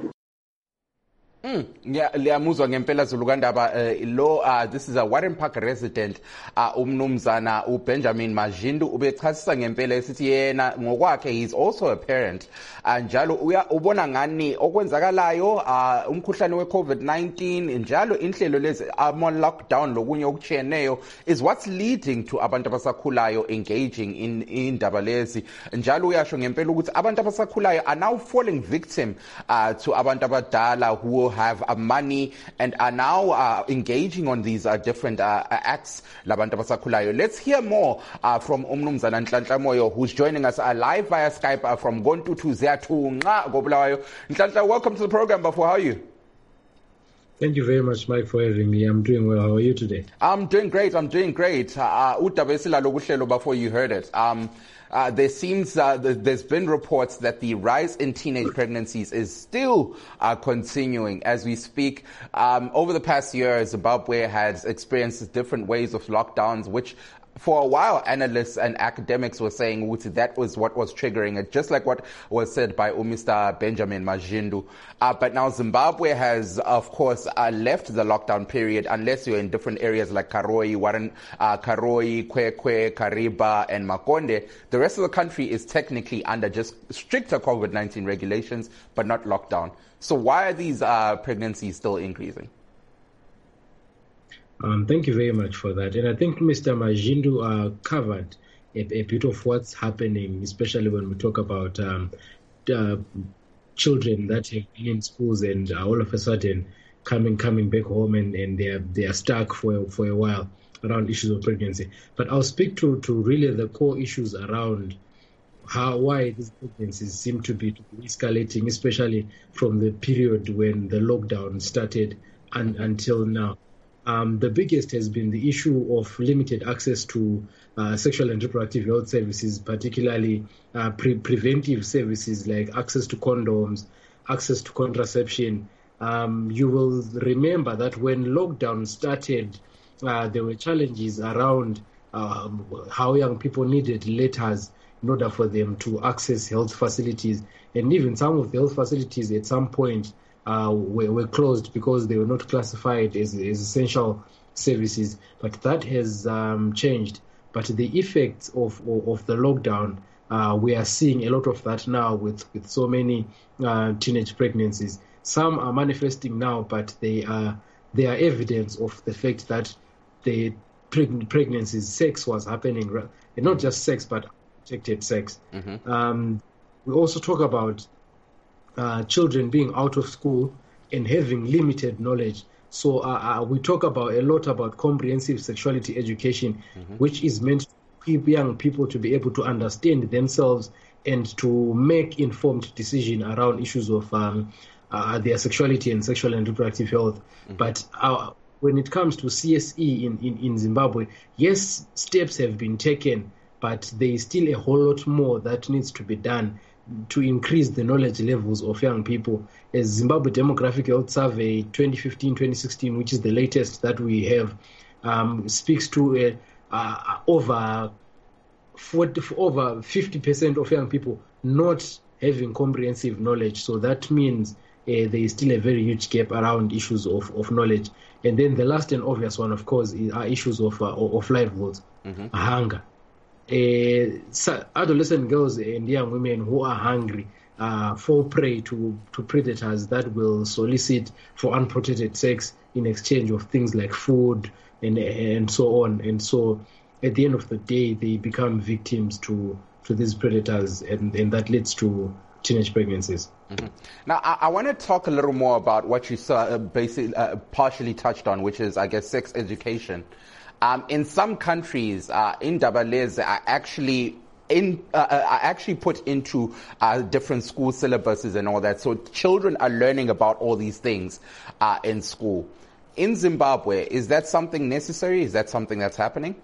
[SPEAKER 1] Mm, yeah, liyamuzwa ngempela Zulukandaba uh, lo uh, this is a Warren Park resident uh, umnumzana uBenjamin Majindu ubechasisa ngempela esithi yena ngokwakhe he is also a parent njalo uya ubona ngani okwenzakalayo uh, umkhuhlane we COVID nineteen njalo inhlelo lezi ama lockdown lokunye okucheneyo is what's leading to abantu abasakhulayo engaging in indaba lezi njalo uyasho ngempela ukuthi abantu abasakhulayo are now falling victim uh, to abantu abadala who have uh, money and are now uh, engaging on these uh, different uh, acts. Let's hear more uh, from Umnumzana Nhlanhla Moyo, who's joining us uh, live via Skype uh, from Gontutu Zeatu Nga Gobulawayo. Nhlanhla, welcome to the program. Before, how are you?
[SPEAKER 11] Thank you very much, Mike, for having me. I'm doing well. How are you today?
[SPEAKER 1] I'm doing great. I'm doing great. Uh, before you heard it. Um, uh, there seems, uh, th- there's been reports that the rise in teenage pregnancies is still uh, continuing as we speak. Um, over the past year, Zimbabwe has experienced different waves of lockdowns, which for a while, analysts and academics were saying that was what was triggering it, just like what was said by Mister Benjamin Majindu. Uh, but now Zimbabwe has, of course, uh, left the lockdown period, unless you're in different areas like Karoi, Warren, uh, Karoi, Kwekwe, Kariba, and Makonde. The rest of the country is technically under just stricter COVID nineteen regulations, but not lockdown. So why are these uh, pregnancies still increasing?
[SPEAKER 11] Um, thank you very much for that. And I think Mister Majindu uh, covered a, a bit of what's happening, especially when we talk about um, uh, children that have been in schools and uh, all of a sudden coming coming back home and, and they are they are stuck for for a while around issues of pregnancy. But I'll speak to, to really the core issues around how why these pregnancies seem to be escalating, especially from the period when the lockdown started and until now. Um, the biggest has been the issue of limited access to uh, sexual and reproductive health services, particularly uh, pre- preventive services like access to condoms, access to contraception. Um, you will remember that when lockdown started, uh, there were challenges around um, how young people needed letters in order for them to access health facilities. And even some of the health facilities at some point Uh, were, were closed because they were not classified as, as essential services. But that has um, changed. But the effects of, of, of the lockdown, uh, we are seeing a lot of that now with, with so many uh, teenage pregnancies. Some are manifesting now, but they are, they are evidence of the fact that the preg- pregnancies, sex was happening, and not just sex, but protected sex. Mm-hmm. Um, we also talk about Uh, children being out of school and having limited knowledge. So uh, uh, we talk about a lot about comprehensive sexuality education, mm-hmm. which is meant to equip young people to be able to understand themselves and to make informed decision around issues of um, uh, their sexuality and sexual and reproductive health. Mm-hmm. But uh, when it comes to C S E in, in, in Zimbabwe, yes, steps have been taken, but there is still a whole lot more that needs to be done to increase the knowledge levels of young people. As Zimbabwe Demographic Health Survey twenty fifteen twenty sixteen, which is the latest that we have, um, speaks to uh, uh, over forty, over fifty percent of young people not having comprehensive knowledge. So that means uh, there is still a very huge gap around issues of, of knowledge. And then the last and obvious one, of course, is, are issues of, uh, of livelihoods, mm-hmm. hunger. Uh, adolescent girls and young women who are hungry uh, fall prey to, to predators that will solicit for unprotected sex in exchange of things like food and and so on. And so at the end of the day, they become victims to, to these predators, and, and that leads to teenage pregnancies.
[SPEAKER 1] Mm-hmm. Now, I, I want to talk a little more about what you saw, uh, basically, uh, partially touched on, which is, I guess, sex education. Um, in some countries, uh, in Dabalese are actually in uh, are actually put into uh, different school syllabuses and all that. So children are learning about all these things uh, in school. In Zimbabwe, is that something necessary? Is that something that's happening?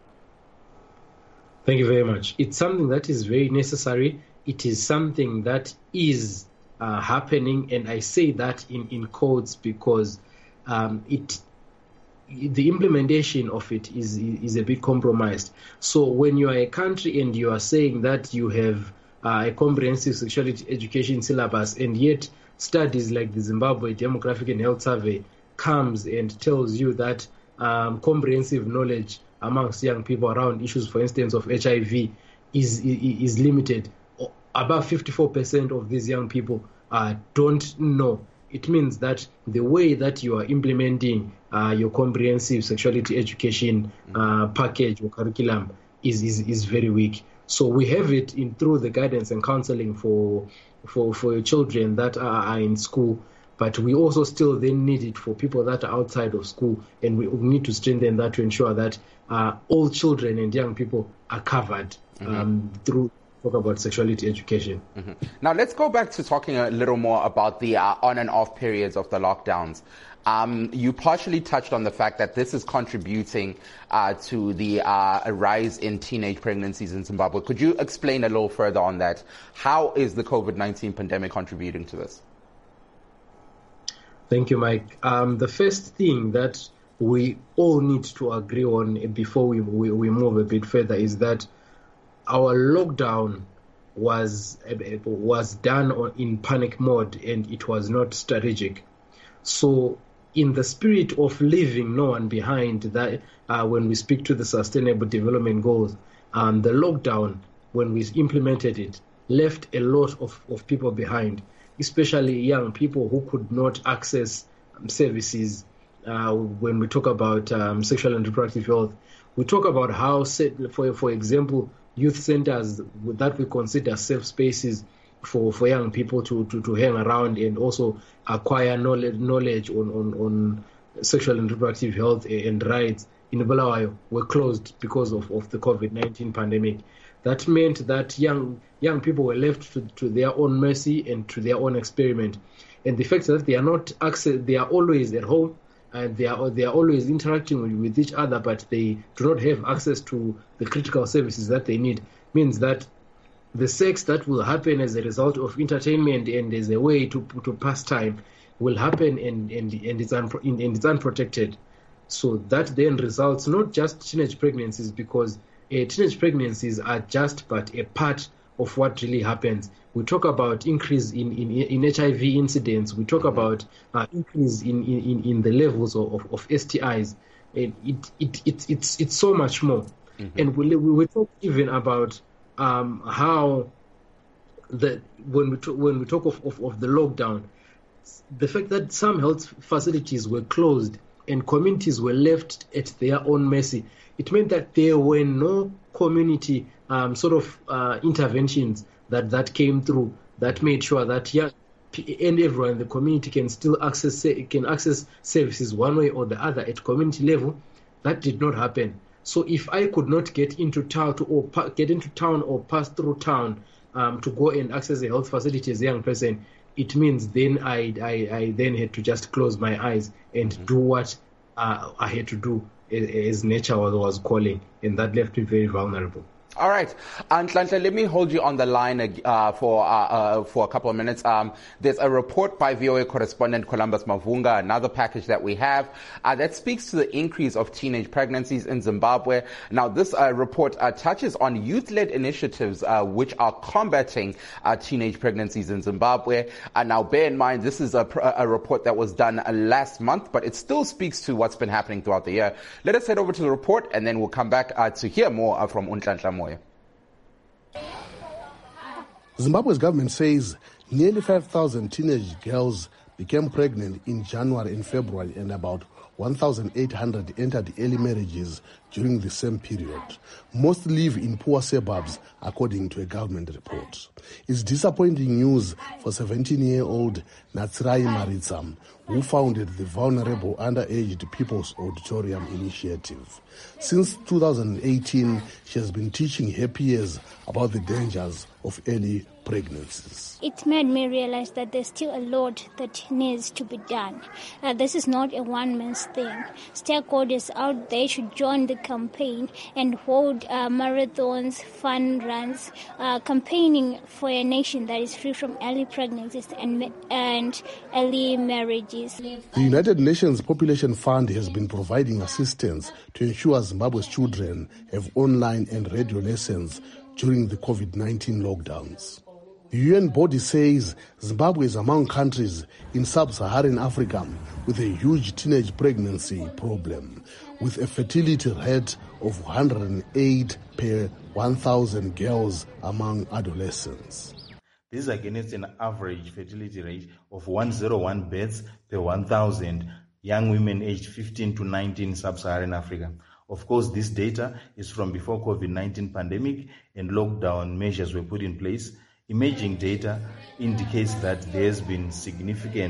[SPEAKER 11] Thank you very much. It's something that is very necessary. It is something that is uh, happening, and I say that in, in quotes because um, it. the implementation of it is is a bit compromised. So when you are a country and you are saying that you have uh, a comprehensive sexuality education syllabus, and yet studies like the Zimbabwe Demographic and Health Survey comes and tells you that um, comprehensive knowledge amongst young people around issues, for instance, of H I V is is limited. About fifty-four percent of these young people uh, don't know. It means that the way that you are implementing uh, your comprehensive sexuality education uh, package or curriculum is, is is very weak. So we have it in through the guidance and counseling for for for children that are, are in school. but we also still then need it for people that are outside of school, and we need to strengthen that to ensure that uh, all children and young people are covered um, mm-hmm. through talk about sexuality education.
[SPEAKER 1] Mm-hmm. Now let's go back to talking a little more about the uh, on and off periods of the lockdowns. Um, you partially touched on the fact that this is contributing uh, to the uh, rise in teenage pregnancies in Zimbabwe. Could you explain a little further on that? How is the COVID nineteen pandemic contributing to this?
[SPEAKER 11] Thank you, Mike. Um, the first thing that we all need to agree on before we, we, we move a bit further is that our lockdown was was done in panic mode, and it was not strategic. So in the spirit of leaving no one behind, that uh, when we speak to the Sustainable Development Goals, um, the lockdown, when we implemented it, left a lot of, of people behind, especially young people who could not access um, services. Uh, when we talk about um, sexual and reproductive health, we talk about how, for for example, youth centers that we consider safe spaces for, for young people to, to, to hang around and also acquire knowledge knowledge on, on, on sexual and reproductive health and rights in Bulawayo were closed because of, of the COVID nineteen pandemic. That meant that young young people were left to, to their own mercy and to their own experiment. And the fact that they are not access, they are always at home, and they are they are always interacting with, with each other, but they do not have access to the critical services that they need, means that the sex that will happen as a result of entertainment and as a way to to pass time will happen, and and, and, it's, un, and it's unprotected. So that then results not just teenage pregnancies, because uh, teenage pregnancies are just but a part of what really happens. We talk about increase in, in, in H I V incidents. We talk mm-hmm. about uh, increase in, in, in the levels of, of, of S T Is. And it, it, it, it's, it's so much more. Mm-hmm. And we, we talk even about um, how the when we talk, when we talk of, of, of the lockdown, the fact that some health facilities were closed and communities were left at their own mercy, it meant that there were no community um, sort of uh, interventions that, that came through that made sure that yeah, and everyone in the community can still access can access services one way or the other at community level. That did not happen. So if I could not get into town to, or pa- get into town or pass through town um, to go and access a health facility as a young person, it means then I I, I then had to just close my eyes and mm-hmm. do what uh, I had to do as nature was, was calling, and that left me very vulnerable.
[SPEAKER 1] All right. And Nhlanhla, let me hold you on the line uh, for uh, uh, for a couple of minutes. Um, there's a report by V O A correspondent Columbus Mavunga, another package that we have, uh, that speaks to the increase of teenage pregnancies in Zimbabwe. Now, this uh, report uh, touches on youth-led initiatives uh, which are combating uh, teenage pregnancies in Zimbabwe. And now, bear in mind, this is a, a report that was done uh, last month, but it still speaks to what's been happening throughout the year. Let us head over to the report, and then we'll come back uh, to hear more uh, from Nhlanhla Moyo.
[SPEAKER 6] Zimbabwe's government says nearly five thousand teenage girls became pregnant in January and February, and about one thousand eight hundred entered early marriages during the same period. Most live in poor suburbs, according to a government report. It's disappointing news for seventeen-year-old Natsirai Maritsam, who founded the Vulnerable Underaged People's Auditorium Initiative. Since two thousand eighteen, she has been teaching her peers about the dangers of early pregnancies.
[SPEAKER 12] It made me realize that there's still a lot that needs to be done. Uh, this is not a one-man's thing. Stakeholders out there should join the campaign and hold uh, marathons, fun runs, uh, campaigning for a nation that is free from early pregnancies and, and early marriages.
[SPEAKER 6] The United Nations Population Fund has been providing assistance to ensure Zimbabwe's children have online and radio lessons during the COVID nineteen lockdowns. The U N body says Zimbabwe is among countries in sub-Saharan Africa with a huge teenage pregnancy problem, with a fertility rate of one hundred eight per one thousand girls among adolescents.
[SPEAKER 13] This is against an average fertility rate of one hundred one births per one thousand young women aged fifteen to nineteen in sub-Saharan Africa. Of course, this data is from before COVID nineteen pandemic and lockdown measures were put in place. Emerging data indicates that there has been significant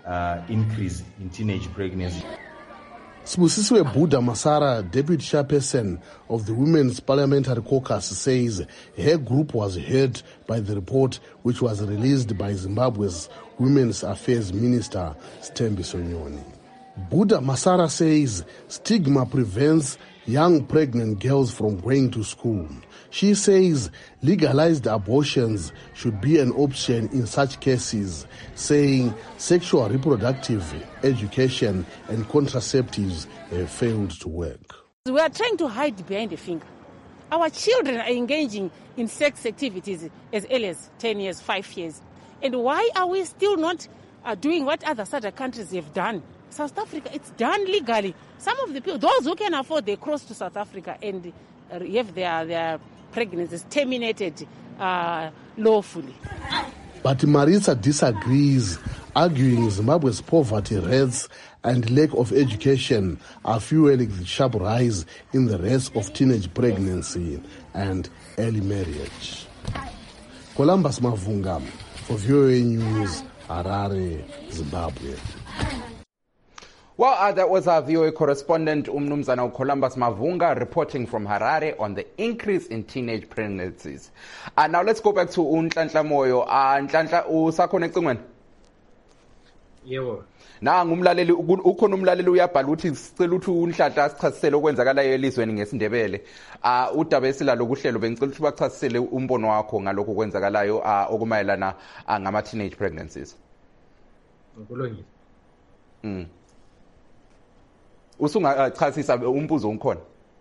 [SPEAKER 13] uh, increase in teenage pregnancy.
[SPEAKER 6] Sibusisiwe Buddha Masara, deputy chairperson of the Women's Parliamentary Caucus, says her group was heard by the report which was released by Zimbabwe's Women's Affairs Minister, Stembi Sonyoni. Buddha Masara says stigma prevents young pregnant girls from going to school. She says legalized abortions should be an option in such cases, saying sexual reproductive education and contraceptives have failed to work.
[SPEAKER 14] We are trying to hide behind the finger. Our children are engaging in sex activities as early as ten years, five years. And why are we still not uh, doing what other other countries have done? South Africa, it's done legally. Some of the people, those who can afford, they cross to South Africa and uh, have their, their pregnancies terminated uh, lawfully.
[SPEAKER 6] But Marisa disagrees, arguing Zimbabwe's poverty rates and lack of education are fueling the sharp rise in the rates of teenage pregnancy and early marriage. Columbus Mavunga for V O A News, Harare, Zimbabwe.
[SPEAKER 1] Well, uh, that was our V O A correspondent, Umnumzana Columbus Mavunga, reporting from Harare on the increase in teenage pregnancies. Uh, now let's go back to Unhlanhla Moyo. Uh, Nhlanhla, usakhona ecingweni?
[SPEAKER 11] Yebo.
[SPEAKER 1] Na ngumlaleli ukhona umlaleli uyabhala ukuthi sicela ukuthi uNhlanhla asichasisele okwenzakalayo elizweni ngesindebele. Ah uh, udaba esilalo kuhlelo bengicela ukuthi bachasisele umbono wakho ngalokho kwenzakalayo uh, okumayelana uh, ngama teenage pregnancies.
[SPEAKER 11] Ngolonye.
[SPEAKER 1] Mm. Usungachasisa umbuzo unkhona?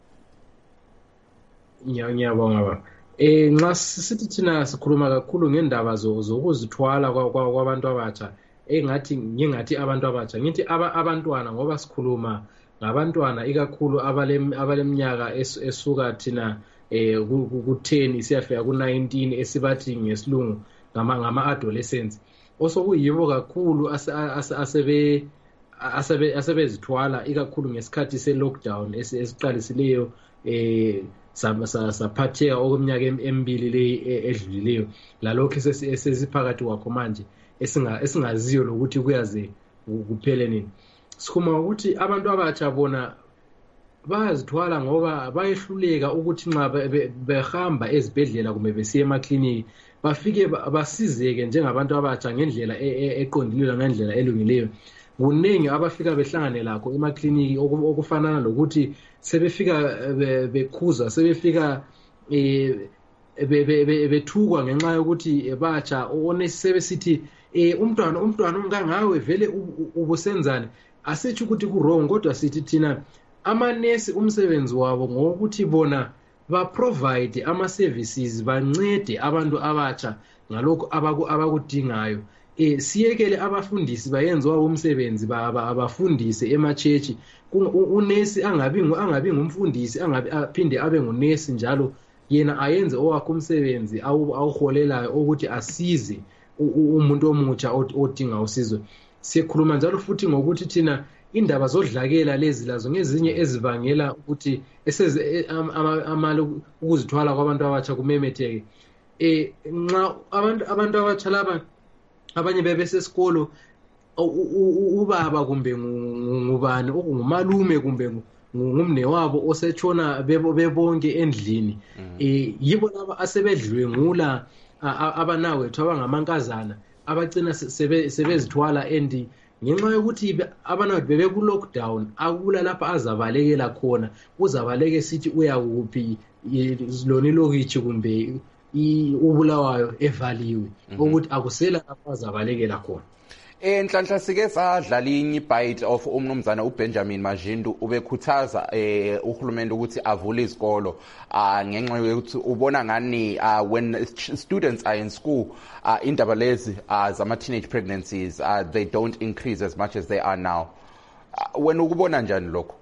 [SPEAKER 11] Ngiyabonga baba. Eh nxa sithi thina sikhuluma kakhulu ngendaba zokuzithwala kwabantu abatsha, engathi ngingathi abantu abatsha, ngithi abantwana ngoba sikhuluma ngabantwana ikakhulu abaleminyaka esuka thina eh ku ten isiyafika ku nineteen esibathi ngesilungu ngama ngama adolescents. Osokuyibo kakhulu asebe asebe asebezithwala ikakhulu ngesikhathi se lockdown esiqalisileyo eh saphatheka okweminyaka emibili le edlulileyo, lalokho esesiphakathi kwakho manje esinga esingaziyo lokuthi kuyaze kuphele nini. Sikhuma ukuthi abantu abatsha bona bayazithwala ngoba bayehluleka ukuthi nxa behamba ezibhedlela kumbe besiye emakliniki bafike basizeke njengabantu abatsha ngendlela eqondileyo ngendlela elungileyo. Kuningi abafika behlangane lakho emakliniki okufanana lokuthi sebefika bekhuza, sebefika eh bethukwa ngenxa yokuthi batsha onesebe sithi eh umntwana umntwana ungangawe vele ubusenzane. Asithi ukuthi ku wrong, kodwa sithi thina amanesi umsebenzi wabo ngokuthi bona ba provide ama services, bancede abantu abatsha ngalokho abakudingayo. Eh siyekele abafundisi bayenze wabo umsebenzi abafundise emachechi. Unesi angabi angabi ngumfundisi angabi aphinde abe ngunesi njalo, yena ayenze owakhe umsebenzi awuholelayo ukuthi asize umuntu omutsha odinga usizo. Sikhuluma njalo futhi ngokuthi thina indaba zodlakela lezi lazo ngezinye ezivangela ukuthi eseze amalo ukuzithwala kwabantu abatsha kumemetheke. Eh nxa abantu abantu abatsha laba abanye bebesesikolo ubaba kumbe ngubani okungumalume kumbe ngumne wabo osetshona bebonke endlini, eh yibo laba asebedlwengula abanawethu abangamankazana abagcina sebezithwala endi ngenxa yokuthi abanawethu bebe ku lockdown akula lapha azabalekela khona, uzabaleke sithi uyakuphi lona ilokithi kumbe ubulawayo evaliwe ukuthi akusela lapha azabalekela khona.
[SPEAKER 1] Enhlanhla sike sadlala inye bite of umnumzana uBenjamin Majindu ubekhuthaza eh uhulumende ukuthi avule izikolo ah ngenxa yokuthi ubona ngani uh, when students are in school uh, indaba lezi uh, zama teenage pregnancies uh, they don't increase as much as they are now. Uh, wena ukubona njani lokho?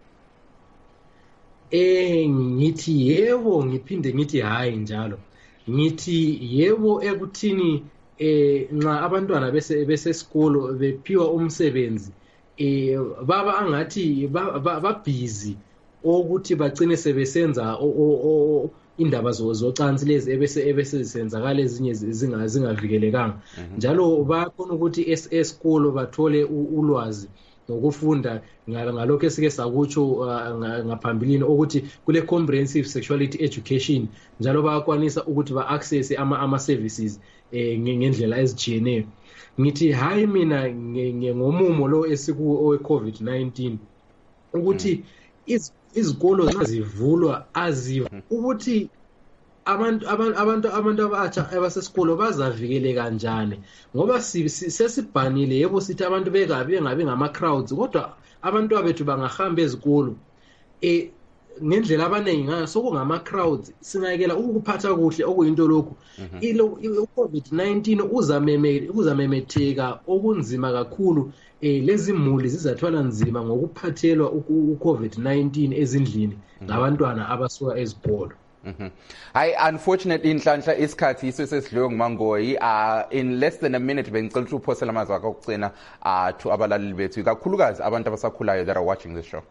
[SPEAKER 11] Eh ngithi yebo, ngiphinde ngithi hayi njalo. Ngithi yebo ekuthini eh nxa abantwana bese besesikolo bephiwa umsebenzi eh baba angathi ba busy ukuthi bagcine sebesenza indaba zocansi lezi ebese ebese zisenzakala ezinye zingavikelekanga njalo bayakhona ukuthi esikolo bathole ulwazi ngokufunda ngalokho esike sakutsho ngaphambilini ukuthi kule comprehensive sexuality education njalo bayakwanisa ukuthi ba-access ama-services ngendlela ezijiyeneyo. Ngithi hayi mina ngomumo lo esikuwo owe-COVID nineteen ukuthi izikolo zivulwa aziva ukuthi abantu abantu abantu abatsha abasesikolo bazavikeleka kanjani ngoba sesibhanile yebo sithi abantu bekabi bengabi ngama-crowds kodwa abantu bethu bangahamba ezikolo eh ngendlela abaningi ngayo sokungama-crowds singayekela ukuphatha kuhle okuyinto lokhu i-COVID nineteen uzamemetheka okunzima kakhulu eh lezi muli zizathwala nzima ngokuphathelwa u-COVID nineteen ezindlini ngabantwana abasuka ezikolo.
[SPEAKER 1] Mm-hmm. Hi, unfortunately inhlanhla isikhathi iso sesidliwe nguMangoyi. Uh, in less than a minute bengicela ukuthi uphosela amazwi akho okugcina uh, to abalaleli bethu kakhulukazi abantu abasakhulayo that are watching this show.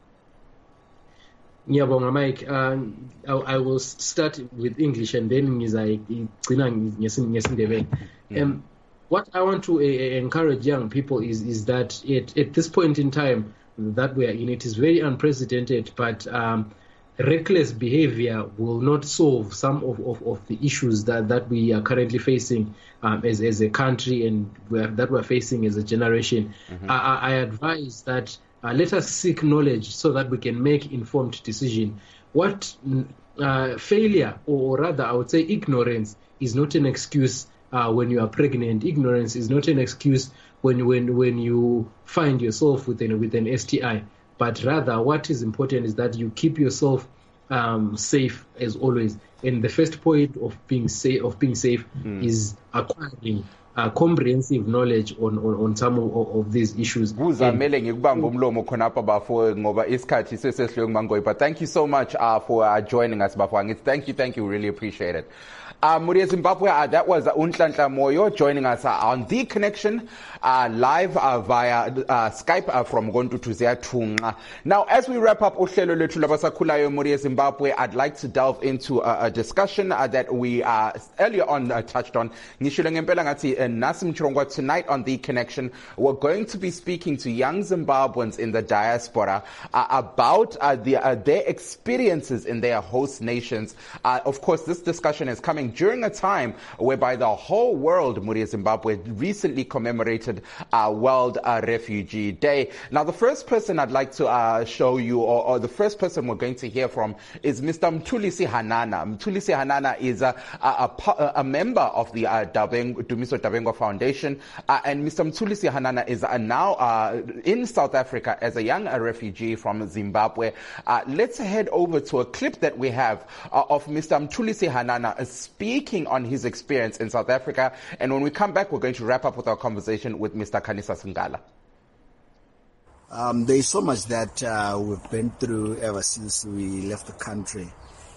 [SPEAKER 11] Ngiyabonga Mike. uh, I, I will start with English and then ngizayigcina ngesindebele. um What I want to uh, encourage young people is is that at, at this point in time that we are in, it is very unprecedented, but um, reckless behavior will not solve some of, of, of the issues that, that we are currently facing um, as, as a country and we are, that we're facing as a generation. Mm-hmm. I, I advise that uh, let us seek knowledge so that we can make informed decision. What uh, failure, or rather I would say ignorance, is not an excuse uh, when you are pregnant. Ignorance is not an excuse when when when you find yourself with an, with an S T I. But rather, what is important is that you keep yourself um, safe as always. And the first point of being safe, of being safe, mm. is acquiring uh, comprehensive knowledge on on, on some of, of these issues.
[SPEAKER 1] But thank you so much uh, for uh, joining us, Bafwang. Thank you, thank you. Really appreciate it. Uh, Muria Zimbabwe, uh, that was uh, Unhlanhla Moyo joining us uh, on The Connection uh, live uh, via uh, Skype uh, from Gondu to Zeatunga. Now, as we wrap up Uhlelo Lethu Labasakhulayo Muria Zimbabwe, I'd like to delve into uh, a discussion uh, that we uh, earlier on uh, touched on. Tonight on The Connection, we're going to be speaking to young Zimbabweans in the diaspora uh, about uh, the, uh, their experiences in their host nations. Uh, of course, this discussion is coming during a time whereby the whole world, Muria Zimbabwe, recently commemorated uh, World uh, Refugee Day. Now, the first person I'd like to uh, show you, or, or the first person we're going to hear from, is Mister Mthulisi Hanana. Mthulisi Hanana is a, a, a, a member of the uh, Dabengo, Dumiso Dabengo Foundation, uh, and Mister Mthulisi Hanana is uh, now uh, in South Africa as a young uh, refugee from Zimbabwe. Uh, let's head over to a clip that we have uh, of Mister Mthulisi Hanana uh, speaking on his experience in South Africa. And when we come back, we're going to wrap up with our conversation with Mister Khanisa Singala.
[SPEAKER 15] Um, there is so much that uh, we've been through ever since we left the country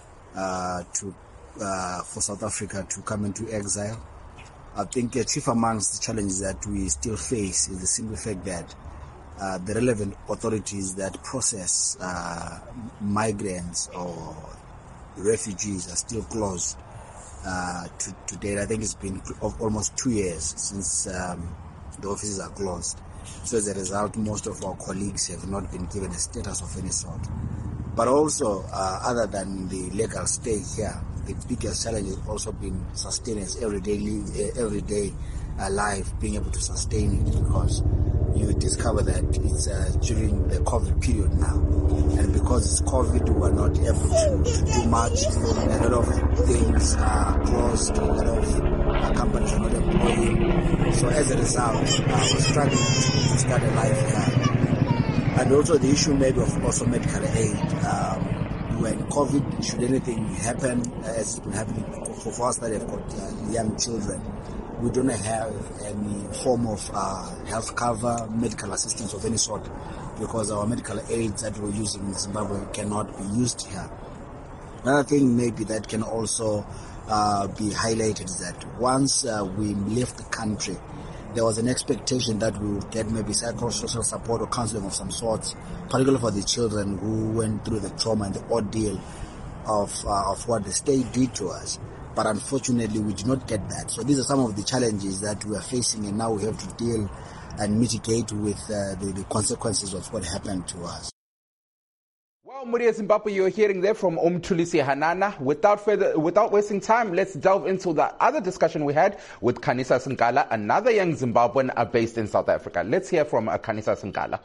[SPEAKER 15] uh, to uh, for South Africa to come into exile. I think uh, chief amongst the challenges that we still face is the simple fact that uh, the relevant authorities that process uh, migrants or refugees are still closed. Uh, to, to date, I think it's been almost two years since um, the offices are closed. So as a result, most of our colleagues have not been given a status of any sort. But also, uh, other than the legal stay here, the biggest challenge has also been sustenance, everyday, everyday uh, life, being able to sustain it, because you discover that it's uh, during the COVID period now. And because it's COVID, we are not able to, to do much. A lot of things are closed, a lot of uh, companies are not employing. So as a result, uh, we're struggling to, to start a life here. And also the issue maybe of also medical aid. Um, when COVID, should anything happen, as it's been happening for, for us that have got uh, young children, we don't have any form of uh, health cover, medical assistance of any sort, because our medical aids that we're using in Zimbabwe cannot be used here. Another thing maybe that can also uh, be highlighted is that once uh, we left the country, there was an expectation that we would get maybe psychosocial support or counseling of some sorts, particularly for the children who went through the trauma and the ordeal of uh, of what the state did to us. But unfortunately, we did not get that. So these are some of the challenges that we are facing, and now we have to deal and mitigate with uh, the, the consequences of what happened to us.
[SPEAKER 1] Well, Muria Zimbabwe, you're hearing there from Umtulisi Hanana. Without further, without wasting time, let's delve into the other discussion we had with Khanisa Sinkala, another young Zimbabwean uh, based in South Africa. Let's hear from uh, Khanisa Sinkala.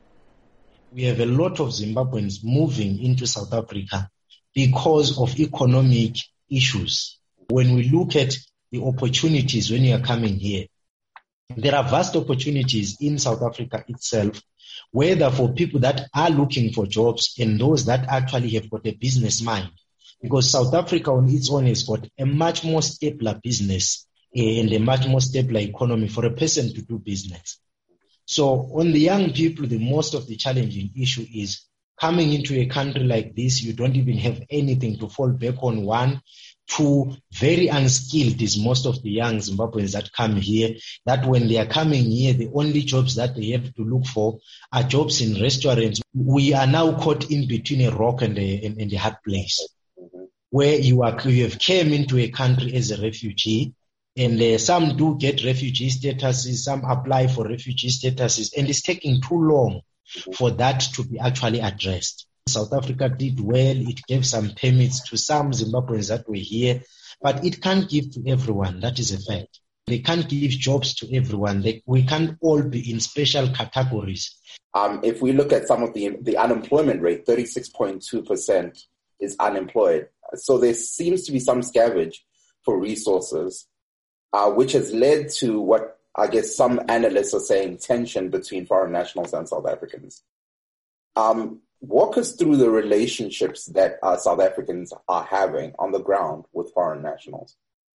[SPEAKER 16] We have a lot of Zimbabweans moving into South Africa because of economic issues. When we look at the opportunities when you are coming here, there are vast opportunities in South Africa itself, whether for people that are looking for jobs and those that actually have got a business mind. Because South Africa on its own has got a much more stabler business and a much more stabler economy for a person to do business. So on the young people, the most of the challenging issue is coming into a country like this, you don't even have anything to fall back on. One, two, very unskilled is most of the young Zimbabweans that come here, that when they are coming here, the only jobs that they have to look for are jobs in restaurants. We are now caught in between a rock and a, and, and a hard place, mm-hmm. where you are you have came into a country as a refugee, and uh, some do get refugee statuses, some apply for refugee statuses, and it's taking too long mm-hmm. for that to be actually addressed. South Africa did well. It gave some permits to some Zimbabweans that were here, but it can't give to everyone. That is a fact. They can't give jobs to everyone. They, we can't all be in special categories.
[SPEAKER 1] Um, if we look at some of the the unemployment rate, thirty-six point two percent is unemployed. So there seems to be some scavenge for resources, uh, which has led to what I guess some analysts are saying tension between foreign nationals and South Africans. Um, Walk us through the relationships that uh, South Africans are having on the ground with foreign nationals.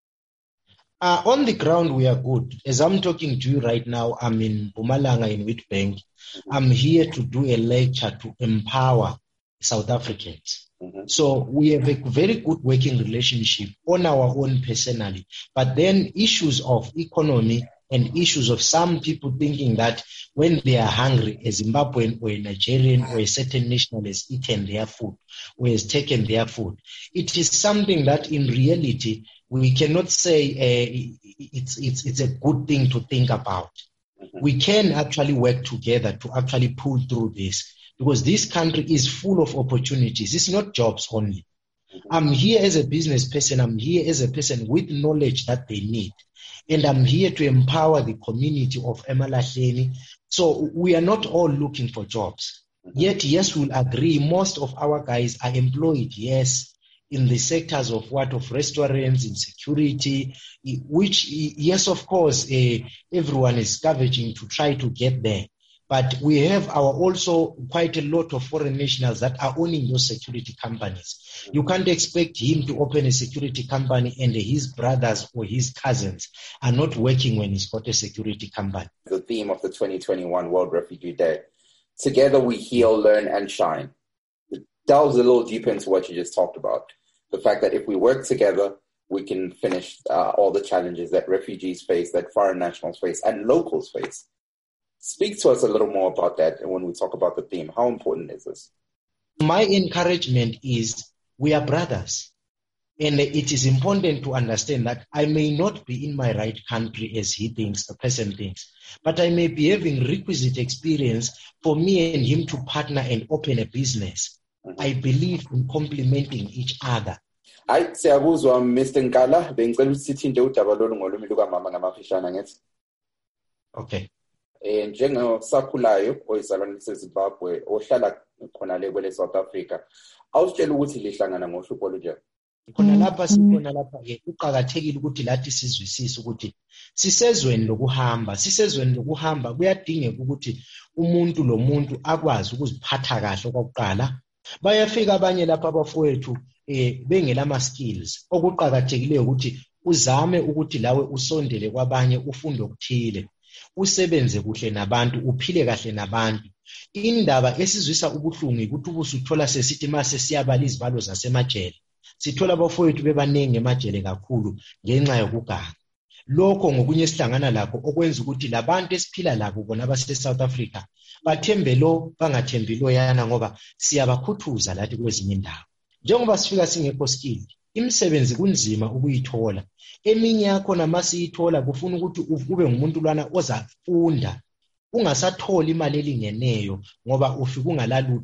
[SPEAKER 16] Uh, on the ground, we are good. As I'm talking to you right now, I'm in Mpumalanga in Witbank. Mm-hmm. I'm here to do a lecture to empower South Africans. Mm-hmm. So we have a very good working relationship on our own personally. But then issues of economy and issues of some people thinking that when they are hungry, a Zimbabwean or a Nigerian or a certain national has eaten their food or has taken their food. It is something that in reality, we cannot say uh, it's, it's, it's a good thing to think about. Mm-hmm. We can actually work together to actually pull through this because this country is full of opportunities. It's not jobs only. Mm-hmm. I'm here as a business person. I'm here as a person with knowledge that they need. And I'm here to empower the community of Emalahleni. So we are not all looking for jobs. Mm-hmm. Yet, yes, we'll agree, most of our guys are employed, yes, in the sectors of what, of restaurants, in security, which, yes, of course, uh, everyone is scavenging to try to get there. But we have our also quite a lot of foreign nationals that are owning those security companies. You can't expect him to open a security company and his brothers or his cousins are not working when he's got a security company.
[SPEAKER 1] The theme of the twenty twenty-one World Refugee Day, together we heal, learn, and shine. It delves a little deeper into what you just talked about. The fact that if we work together, we can finish uh, all the challenges that refugees face, that foreign nationals face, and locals face. Speak to us a little more about that and when we talk about the theme. How important is this?
[SPEAKER 16] My encouragement is we are brothers. And it is important to understand that I may not be in my right country as he thinks, the person thinks, but I may be having requisite experience for me and him to partner and open a business. Mm-hmm. I believe in complementing each other.
[SPEAKER 1] Hayi siyakuzwa Mister Nkala bengicela ukuthi sithinte udaba lolu ngolumi lukamama ngamafishana ngithi.
[SPEAKER 16] Okay.
[SPEAKER 1] Eh njengosakhulayo oyizalwane seZimbabwe ohlala khona le kwele South Africa awusitshela ukuthi lihlangana ngohlupho olunjani.
[SPEAKER 16] Khona lapha sikhona lapha ke uqhakathekile ukuthi lathi sizwisise ukuthi sisezweni lokuhamba sisezweni lokuhamba kuyadingeka ukuthi umuntu lomuntu akwazi ukuziphatha kahle okokuqala. Bayafika abanye lapha abafowethu eh bengelama skills okuqhakathekileyo ukuthi uzame ukuthi lawe usondele kwabanye ufunde ukuthile usebenze kuhle nabantu uphile kahle nabantu. Indaba esizwisa ubuhlungu ukuthi ubusuthola sesithi mase siyabala izibalo zasemajele sithola abafowethu bebanenge emajele kakhulu ngenxa yokuganga. Lokho ngokunye sihlangana lakho okwenza ukuthi labantu esiphila labo bona abase South Africa bathembe lo bangathembi lo yana ngoba siyabakhuthuza lathi kwezinye indawo. njengoba sifika singekho skilled imisebenzi kunzima ukuyithola. Eminye yakho namasiyithola kufuna ukuthi ube ngumuntu lwana ozafunda ungasatholi imali elingeneyo ngoba ufika ungalalutho